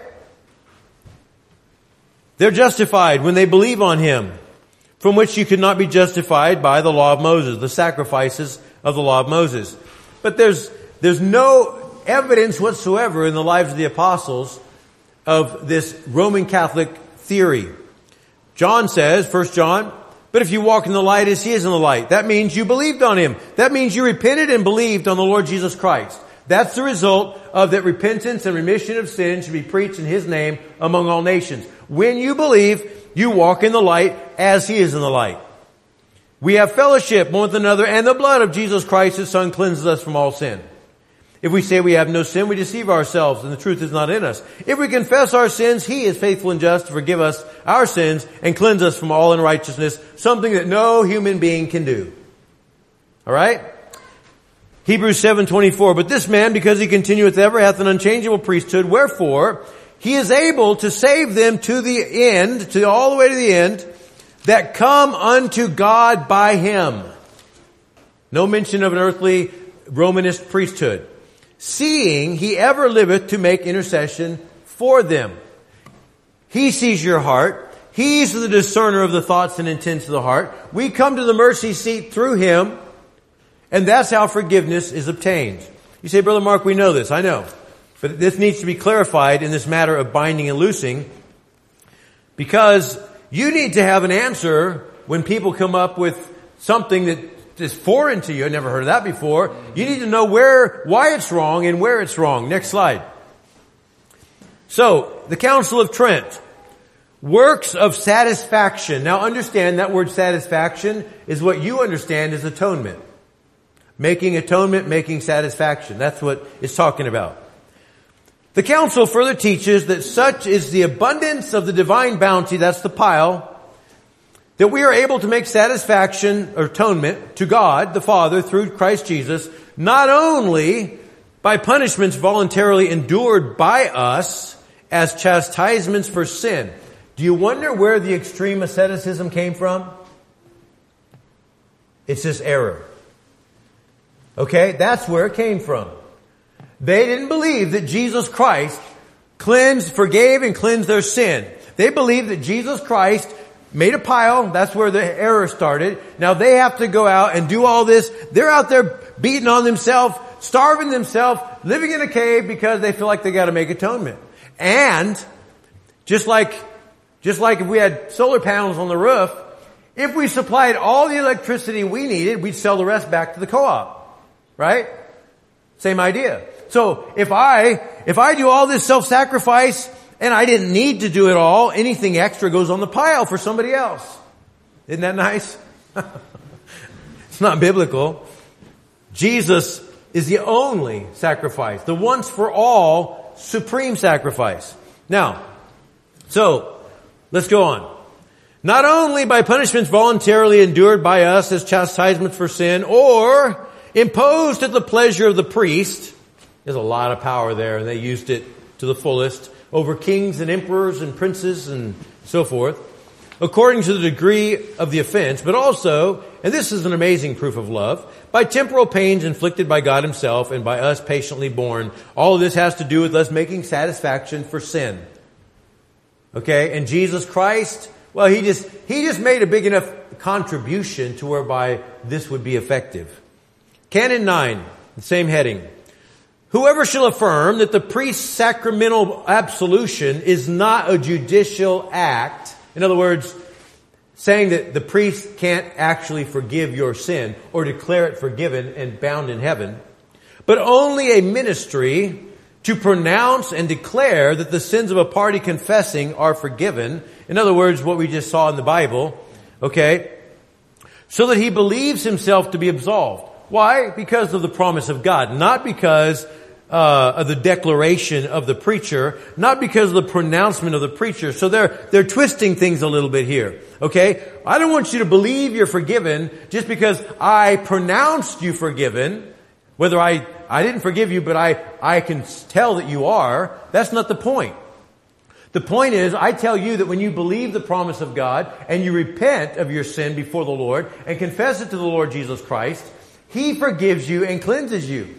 They're justified when they believe on him, from which you could not be justified by the law of Moses, the sacrifices of the law of Moses. But there's, there's no evidence whatsoever in the lives of the apostles of this Roman Catholic theory. John says, First John, but if you walk in the light as he is in the light, that means you believed on him. That means you repented and believed on the Lord Jesus Christ. That's the result of that repentance and remission of sin should be preached in his name among all nations. When you believe, you walk in the light as he is in the light. We have fellowship one with another, and the blood of Jesus Christ, his son, cleanses us from all sin. If we say we have no sin, we deceive ourselves, and the truth is not in us. If we confess our sins, he is faithful and just to forgive us our sins and cleanse us from all unrighteousness, something that no human being can do. All right? Hebrews seven twenty-four, but this man, because he continueth ever, hath an unchangeable priesthood, wherefore he is able to save them to the end, to all the way to the end, that come unto God by him. No mention of an earthly Romanist priesthood. Seeing he ever liveth to make intercession for them. He sees your heart. He's the discerner of the thoughts and intents of the heart. We come to the mercy seat through him, and that's how forgiveness is obtained. You say, Brother Mark, we know this. I know. But this needs to be clarified in this matter of binding and loosing, because you need to have an answer when people come up with something that is foreign to you. I've never heard of that before. You need to know where, why it's wrong and where it's wrong. Next slide. So, the Council of Trent. Works of satisfaction. Now understand that word satisfaction is what you understand as atonement. Making atonement, making satisfaction. That's what it's talking about. The council further teaches that such is the abundance of the divine bounty, that's the pile, that we are able to make satisfaction or atonement to God, the Father, through Christ Jesus, not only by punishments voluntarily endured by us as chastisements for sin. Do you wonder where the extreme asceticism came from? It's this error. Okay, that's where it came from. They didn't believe that Jesus Christ cleansed, forgave, and cleansed their sin. They believed that Jesus Christ made a pile. That's where the error started. Now they have to go out and do all this. They're out there beating on themselves, starving themselves, living in a cave because they feel like they got to make atonement. And just like, just like if we had solar panels on the roof, if we supplied all the electricity we needed, we'd sell the rest back to the co-op. Right? Same idea. So if I, if I do all this self-sacrifice and I didn't need to do it all, anything extra goes on the pile for somebody else. Isn't that nice? It's not biblical. Jesus is the only sacrifice, the once for all supreme sacrifice. Now, so let's go on. Not only by punishments voluntarily endured by us as chastisement for sin, or imposed at the pleasure of the priest. There's a lot of power there, and they used it to the fullest over kings and emperors and princes and so forth, according to the degree of the offense, but also, and this is an amazing proof of love, by temporal pains inflicted by God himself and by us patiently borne. All of this has to do with us making satisfaction for sin. Okay? And Jesus Christ, well, he just, he just made a big enough contribution to whereby this would be effective. Canon nine, the same heading. Whoever shall affirm that the priest's sacramental absolution is not a judicial act, in other words, saying that the priest can't actually forgive your sin or declare it forgiven and bound in heaven, but only a ministry to pronounce and declare that the sins of a party confessing are forgiven. In other words, what we just saw in the Bible, okay, so that he believes himself to be absolved. Why? Because of the promise of God, not because uh of the declaration of the preacher, not because of the pronouncement of the preacher. So they're they're twisting things a little bit here. Okay? I don't want you to believe you're forgiven just because I pronounced you forgiven. Whether I I didn't forgive you, but I I can tell that you are. That's not the point. The point is, I tell you that when you believe the promise of God and you repent of your sin before the Lord and confess it to the Lord Jesus Christ, he forgives you and cleanses you.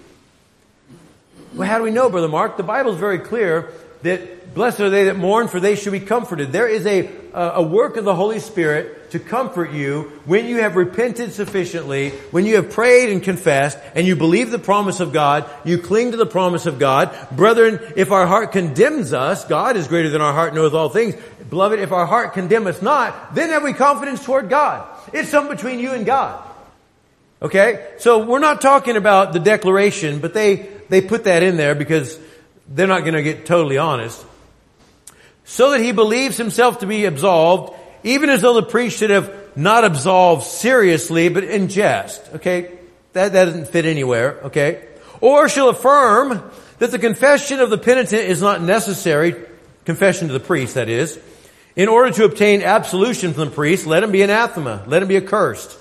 Well, how do we know, Brother Mark? The Bible is very clear that blessed are they that mourn, for they shall be comforted. There is a, a work of the Holy Spirit to comfort you when you have repented sufficiently, when you have prayed and confessed, and you believe the promise of God, you cling to the promise of God. Brethren, if our heart condemns us, God is greater than our heart, knoweth all things. Beloved, if our heart condemn us not, then have we confidence toward God. It's something between you and God. Okay? So we're not talking about the declaration, but they, they put that in there because they're not going to get totally honest. So that he believes himself to be absolved, even as though the priest should have not absolved seriously, but in jest. Okay? That, that doesn't fit anywhere. Okay? Or shall affirm that the confession of the penitent is not necessary, confession to the priest, that is. In order to obtain absolution from the priest, let him be anathema. Let him be accursed.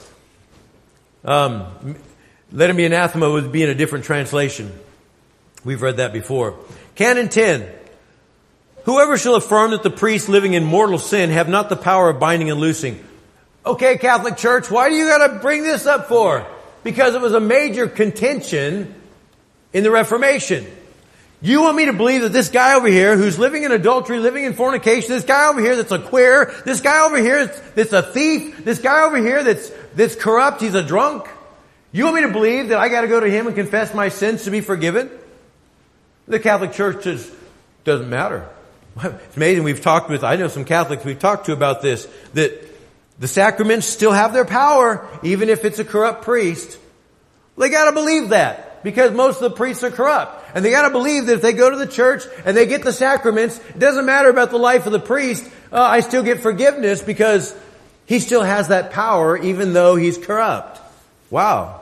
Um, let him be anathema would be in a different translation. We've read that before. Canon ten. Whoever shall affirm that the priests living in mortal sin have not the power of binding and loosing. Okay, Catholic Church, why do you gotta bring this up for? Because it was a major contention in the Reformation. You want me to believe that this guy over here who's living in adultery, living in fornication, this guy over here that's a queer, this guy over here that's, that's a thief, this guy over here that's, that's corrupt, he's a drunk? You want me to believe that I gotta go to him and confess my sins to be forgiven? The Catholic Church just doesn't matter. It's amazing. We've talked with, I know some Catholics we've talked to about this, that the sacraments still have their power, even if it's a corrupt priest. They gotta believe that, because most of the priests are corrupt. And they gotta believe that if they go to the church and they get the sacraments, it doesn't matter about the life of the priest, uh, I still get forgiveness because he still has that power even though he's corrupt. Wow.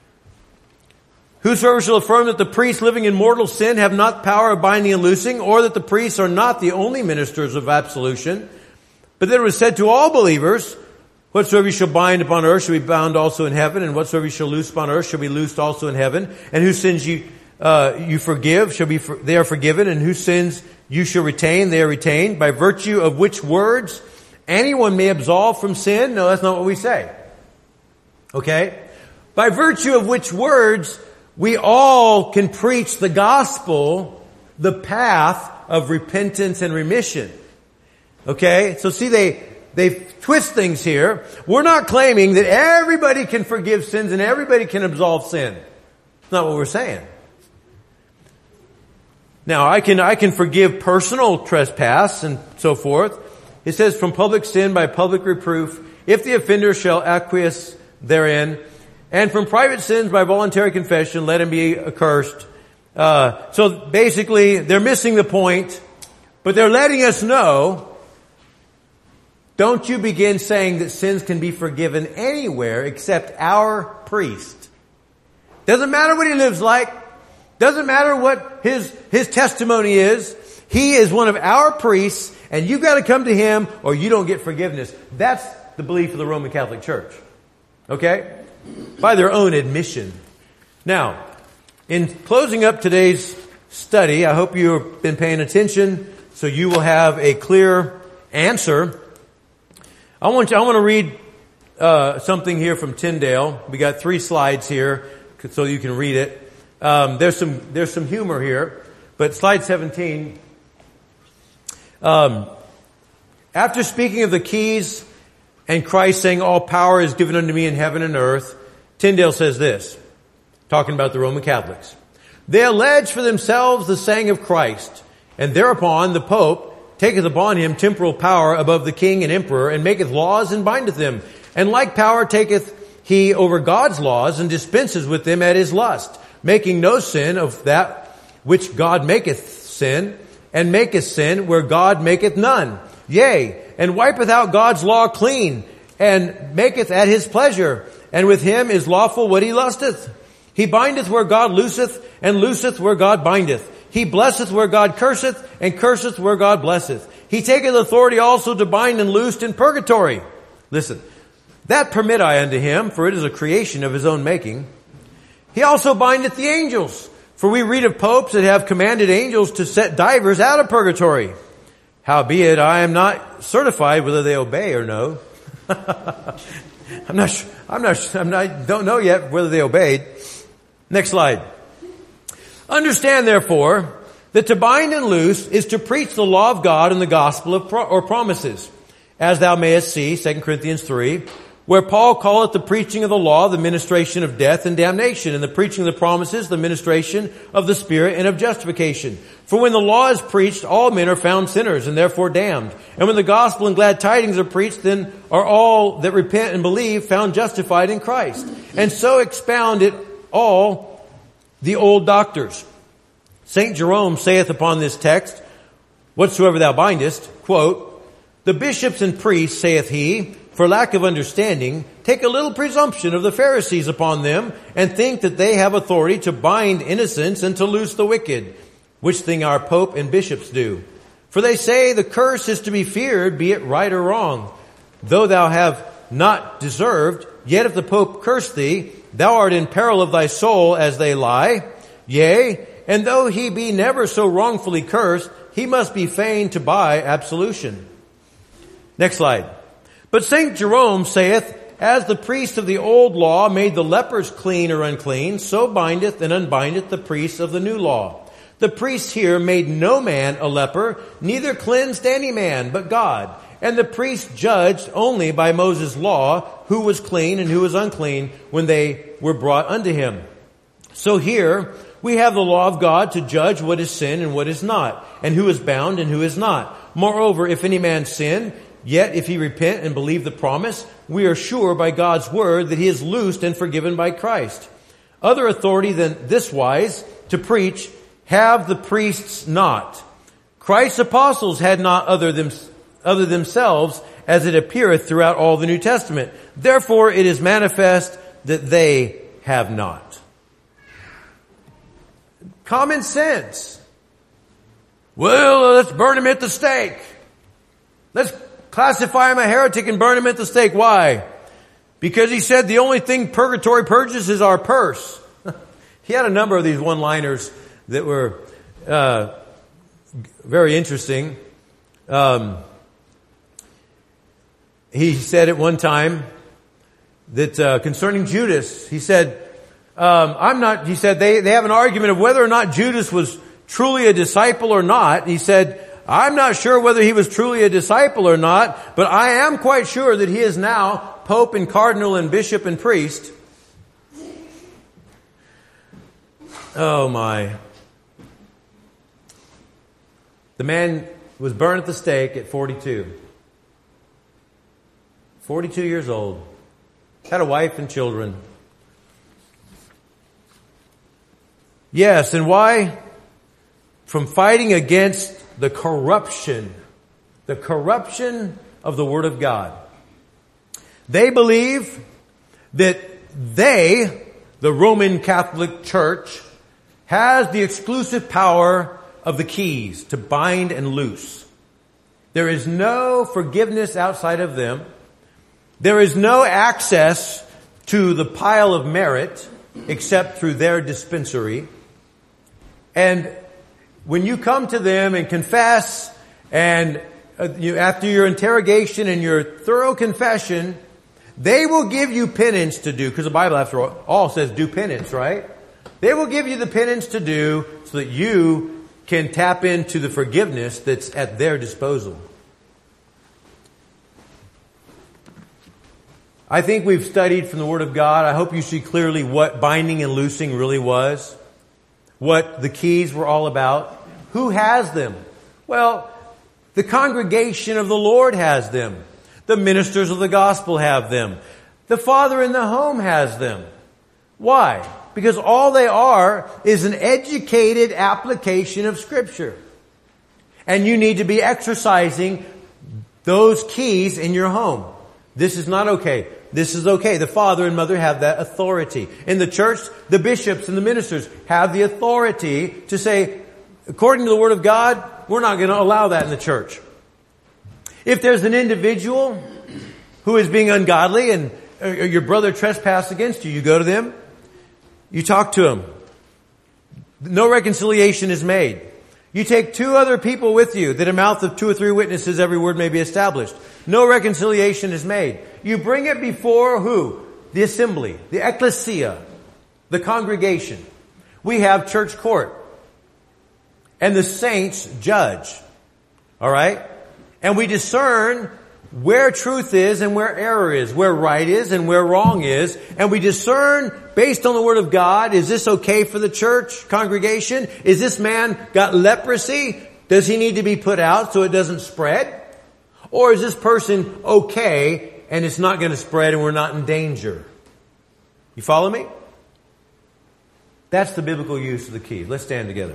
Whosoever shall affirm that the priests living in mortal sin have not power of binding and loosing, or that the priests are not the only ministers of absolution, but that it was said to all believers, whatsoever you shall bind upon earth shall be bound also in heaven, and whatsoever you shall loose upon earth shall be loosed also in heaven, and whose sins you uh, you forgive shall be for, they are forgiven, and whose sins you shall retain they are retained, by virtue of which words anyone may absolve from sin. No, that's not what we say. Okay? By virtue of which words we all can preach the gospel, the path of repentance and remission. Okay? So see, they, they twist things here. We're not claiming that everybody can forgive sins and everybody can absolve sin. That's not what we're saying. Now, I can, I can forgive personal trespass and so forth. It says, from public sin by public reproof, if the offender shall acquiesce therein, and from private sins by voluntary confession, let him be accursed. Uh, so basically, they're missing the point, but they're letting us know, don't you begin saying that sins can be forgiven anywhere except our priest. Doesn't matter what he lives like. Doesn't matter what his, his testimony is. He is one of our priests, and you've got to come to him or you don't get forgiveness. That's the belief of the Roman Catholic Church. Okay? By their own admission. Now, in closing up today's study, I hope you've been paying attention so you will have a clear answer. I want you, I want to read uh, something here from Tyndale. We got three slides here so you can read it. Um, there's some there's some humor here, but slide seventeen. Um, after speaking of the keys and Christ saying, all power is given unto me in heaven and earth, Tyndale says this, talking about the Roman Catholics. They allege for themselves the saying of Christ, and thereupon the Pope taketh upon him temporal power above the king and emperor, and maketh laws and bindeth them. And like power taketh he over God's laws, and dispenses with them at his lust, making no sin of that which God maketh sin, and maketh sin where God maketh none. Yea, and wipeth out God's law clean, and maketh at his pleasure, and with him is lawful what he lusteth. He bindeth where God looseth, and looseth where God bindeth. He blesseth where God curseth, and curseth where God blesseth. He taketh authority also to bind and loose in purgatory. Listen, that permit I unto him, for it is a creation of his own making. He also bindeth the angels, for we read of popes that have commanded angels to set divers out of purgatory. Howbeit, I am not certified whether they obey or no. I'm not sure, I'm not sure, I'm not, don't know yet whether they obeyed. Next slide. Understand therefore that to bind and loose is to preach the law of God and the gospel of pro- or promises. As thou mayest see, Second Corinthians three, where Paul calleth the preaching of the law the ministration of death and damnation, and the preaching of the promises the ministration of the Spirit and of justification. For when the law is preached, all men are found sinners and therefore damned. And when the gospel and glad tidings are preached, then are all that repent and believe found justified in Christ. And so expound it all the old doctors. Saint Jerome saith upon this text, whatsoever thou bindest, quote, the bishops and priests, saith he, for lack of understanding, take a little presumption of the Pharisees upon them, and think that they have authority to bind innocents and to loose the wicked, which thing our Pope and bishops do. For they say the curse is to be feared, be it right or wrong. Though thou have not deserved, yet if the Pope curse thee, thou art in peril of thy soul as they lie. Yea, and though he be never so wrongfully cursed, he must be fain to buy absolution. Next slide. But Saint Jerome saith, as the priest of the old law made the lepers clean or unclean, so bindeth and unbindeth the priest of the new law. The priest here made no man a leper, neither cleansed any man, but God. And the priest judged only by Moses' law who was clean and who was unclean when they were brought unto him. So here we have the law of God to judge what is sin and what is not, and who is bound and who is not. Moreover, if any man sin, yet if he repent and believe the promise, we are sure by God's word that he is loosed and forgiven by Christ. Other authority than this wise to preach have the priests not. Christ's apostles had not other, them, other themselves, as it appeareth throughout all the New Testament. Therefore it is manifest that they have not. Common sense. Well, let's burn him at the stake. Let's classify him a heretic and burn him at the stake. Why? Because he said the only thing purgatory purges is our purse. He had a number of these one-liners that were uh, very interesting. Um, he said at one time that uh, concerning Judas, he said, um, I'm not, he said, they, they have an argument of whether or not Judas was truly a disciple or not. He said, I'm not sure whether he was truly a disciple or not, but I am quite sure that he is now Pope and Cardinal and Bishop and Priest. Oh my. The man was burned at the stake at forty-two. forty-two years old. Had a wife and children. Yes, and why? From fighting against the corruption. The corruption of the Word of God. They believe that they, the Roman Catholic Church, has the exclusive power of the keys to bind and loose. There is no forgiveness outside of them. There is no access to the pile of merit except through their dispensary. And when you come to them and confess, and uh, you, after your interrogation and your thorough confession, they will give you penance to do, because the Bible, after all, says do penance, right? They will give you the penance to do so that you can tap into the forgiveness that's at their disposal. I think we've studied from the Word of God. I hope you see clearly what binding and loosing really was, what the keys were all about. Who has them? Well, the congregation of the Lord has them. The ministers of the gospel have them. The father in the home has them. Why? Because all they are is an educated application of Scripture. And you need to be exercising those keys in your home. This is not okay. This is okay. The father and mother have that authority. In the church, the bishops and the ministers have the authority to say, according to the Word of God, we're not going to allow that in the church. If there's an individual who is being ungodly and your brother trespassed against you, you go to them, you talk to him. No reconciliation is made. You take two other people with you, that a mouth of two or three witnesses every word may be established. No reconciliation is made. You bring it before who? The assembly, the ecclesia, the congregation. We have church court. And the saints judge. All right? And we discern where truth is and where error is, where right is and where wrong is. And we discern based on the Word of God, is this okay for the church congregation? Is this man got leprosy? Does he need to be put out so it doesn't spread? Or is this person okay and it's not going to spread and we're not in danger? You follow me? That's the biblical use of the key. Let's stand together.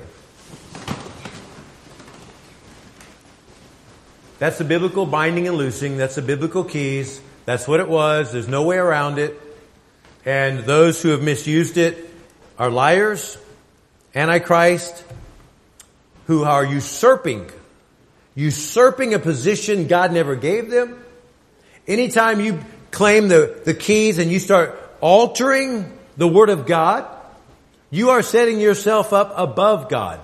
That's the biblical binding and loosing. That's the biblical keys. That's what it was. There's no way around it. And those who have misused it are liars, antichrist, who are usurping, usurping a position God never gave them. Anytime you claim the, the keys and you start altering the Word of God, you are setting yourself up above God.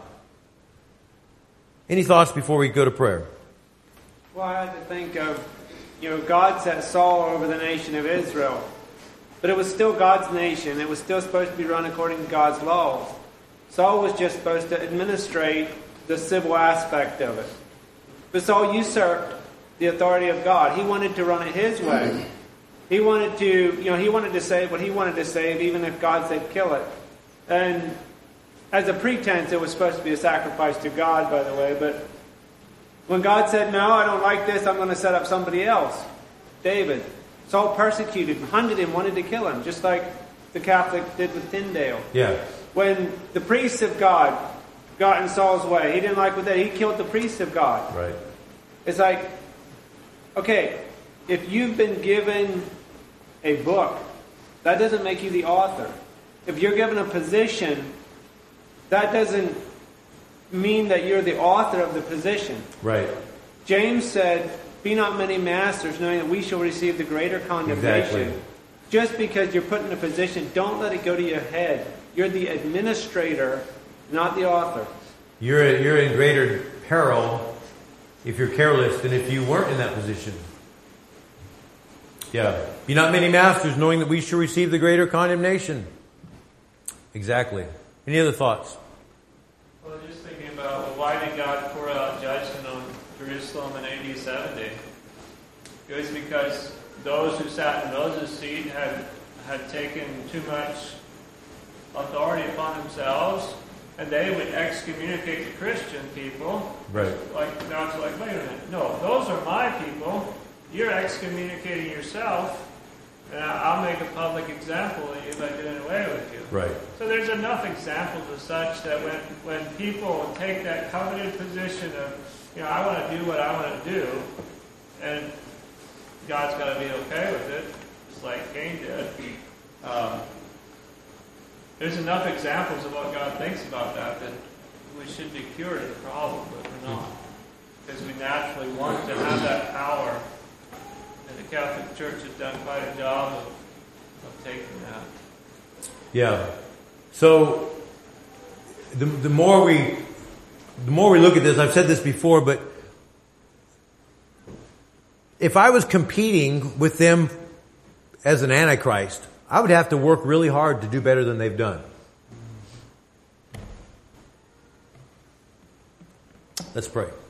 Any thoughts before we go to prayer? Well, I had to think of, you know, God set Saul over the nation of Israel. But it was still God's nation. It was still supposed to be run according to God's laws. Saul was just supposed to administrate the civil aspect of it. But Saul usurped the authority of God. He wanted to run it his way. He wanted to, you know, he wanted to save what he wanted to save, even if God said kill it. And as a pretense, it was supposed to be a sacrifice to God, by the way, but when God said, no, I don't like this, I'm going to set up somebody else. David. Saul persecuted him, hunted him, wanted to kill him, just like the Catholic did with Tyndale. Yeah. When the priests of God got in Saul's way, he didn't like what they, he killed the priests of God. Right. It's like, okay, if you've been given a book, that doesn't make you the author. If you're given a position, that doesn't mean that you're the author of the position. Right. James said, be not many masters, knowing that we shall receive the greater condemnation. Exactly. Just because you're put in a position, don't let it go to your head. You're the administrator, not the author. You're, you're in greater peril if you're careless than if you weren't in that position. Yeah. Be not many masters, knowing that we shall receive the greater condemnation. Exactly. Any other thoughts? Well, just thinking about, well, why did God pour out judgment on Jerusalem in A D seventy? It was because those who sat in Moses' seat had had taken too much authority upon themselves, and they would excommunicate the Christian people. Right. Like, now it's like, wait a minute. No, those are my people. You're excommunicating yourself, and I'll make a public example of you by doing away with you. Right. So there's enough examples of such that when, when people take that coveted position of, you know, I want to do what I want to do, and God's got to be okay with it, just like Cain did. Um, there's enough examples of what God thinks about that that we should be cured of the problem, but we're not. Because we naturally want to have that power, and the Catholic Church has done quite a job of, of taking that. Yeah. So the the more we the more we look at this, I've said this before, but if I was competing with them as an Antichrist, I would have to work really hard to do better than they've done. Let's pray.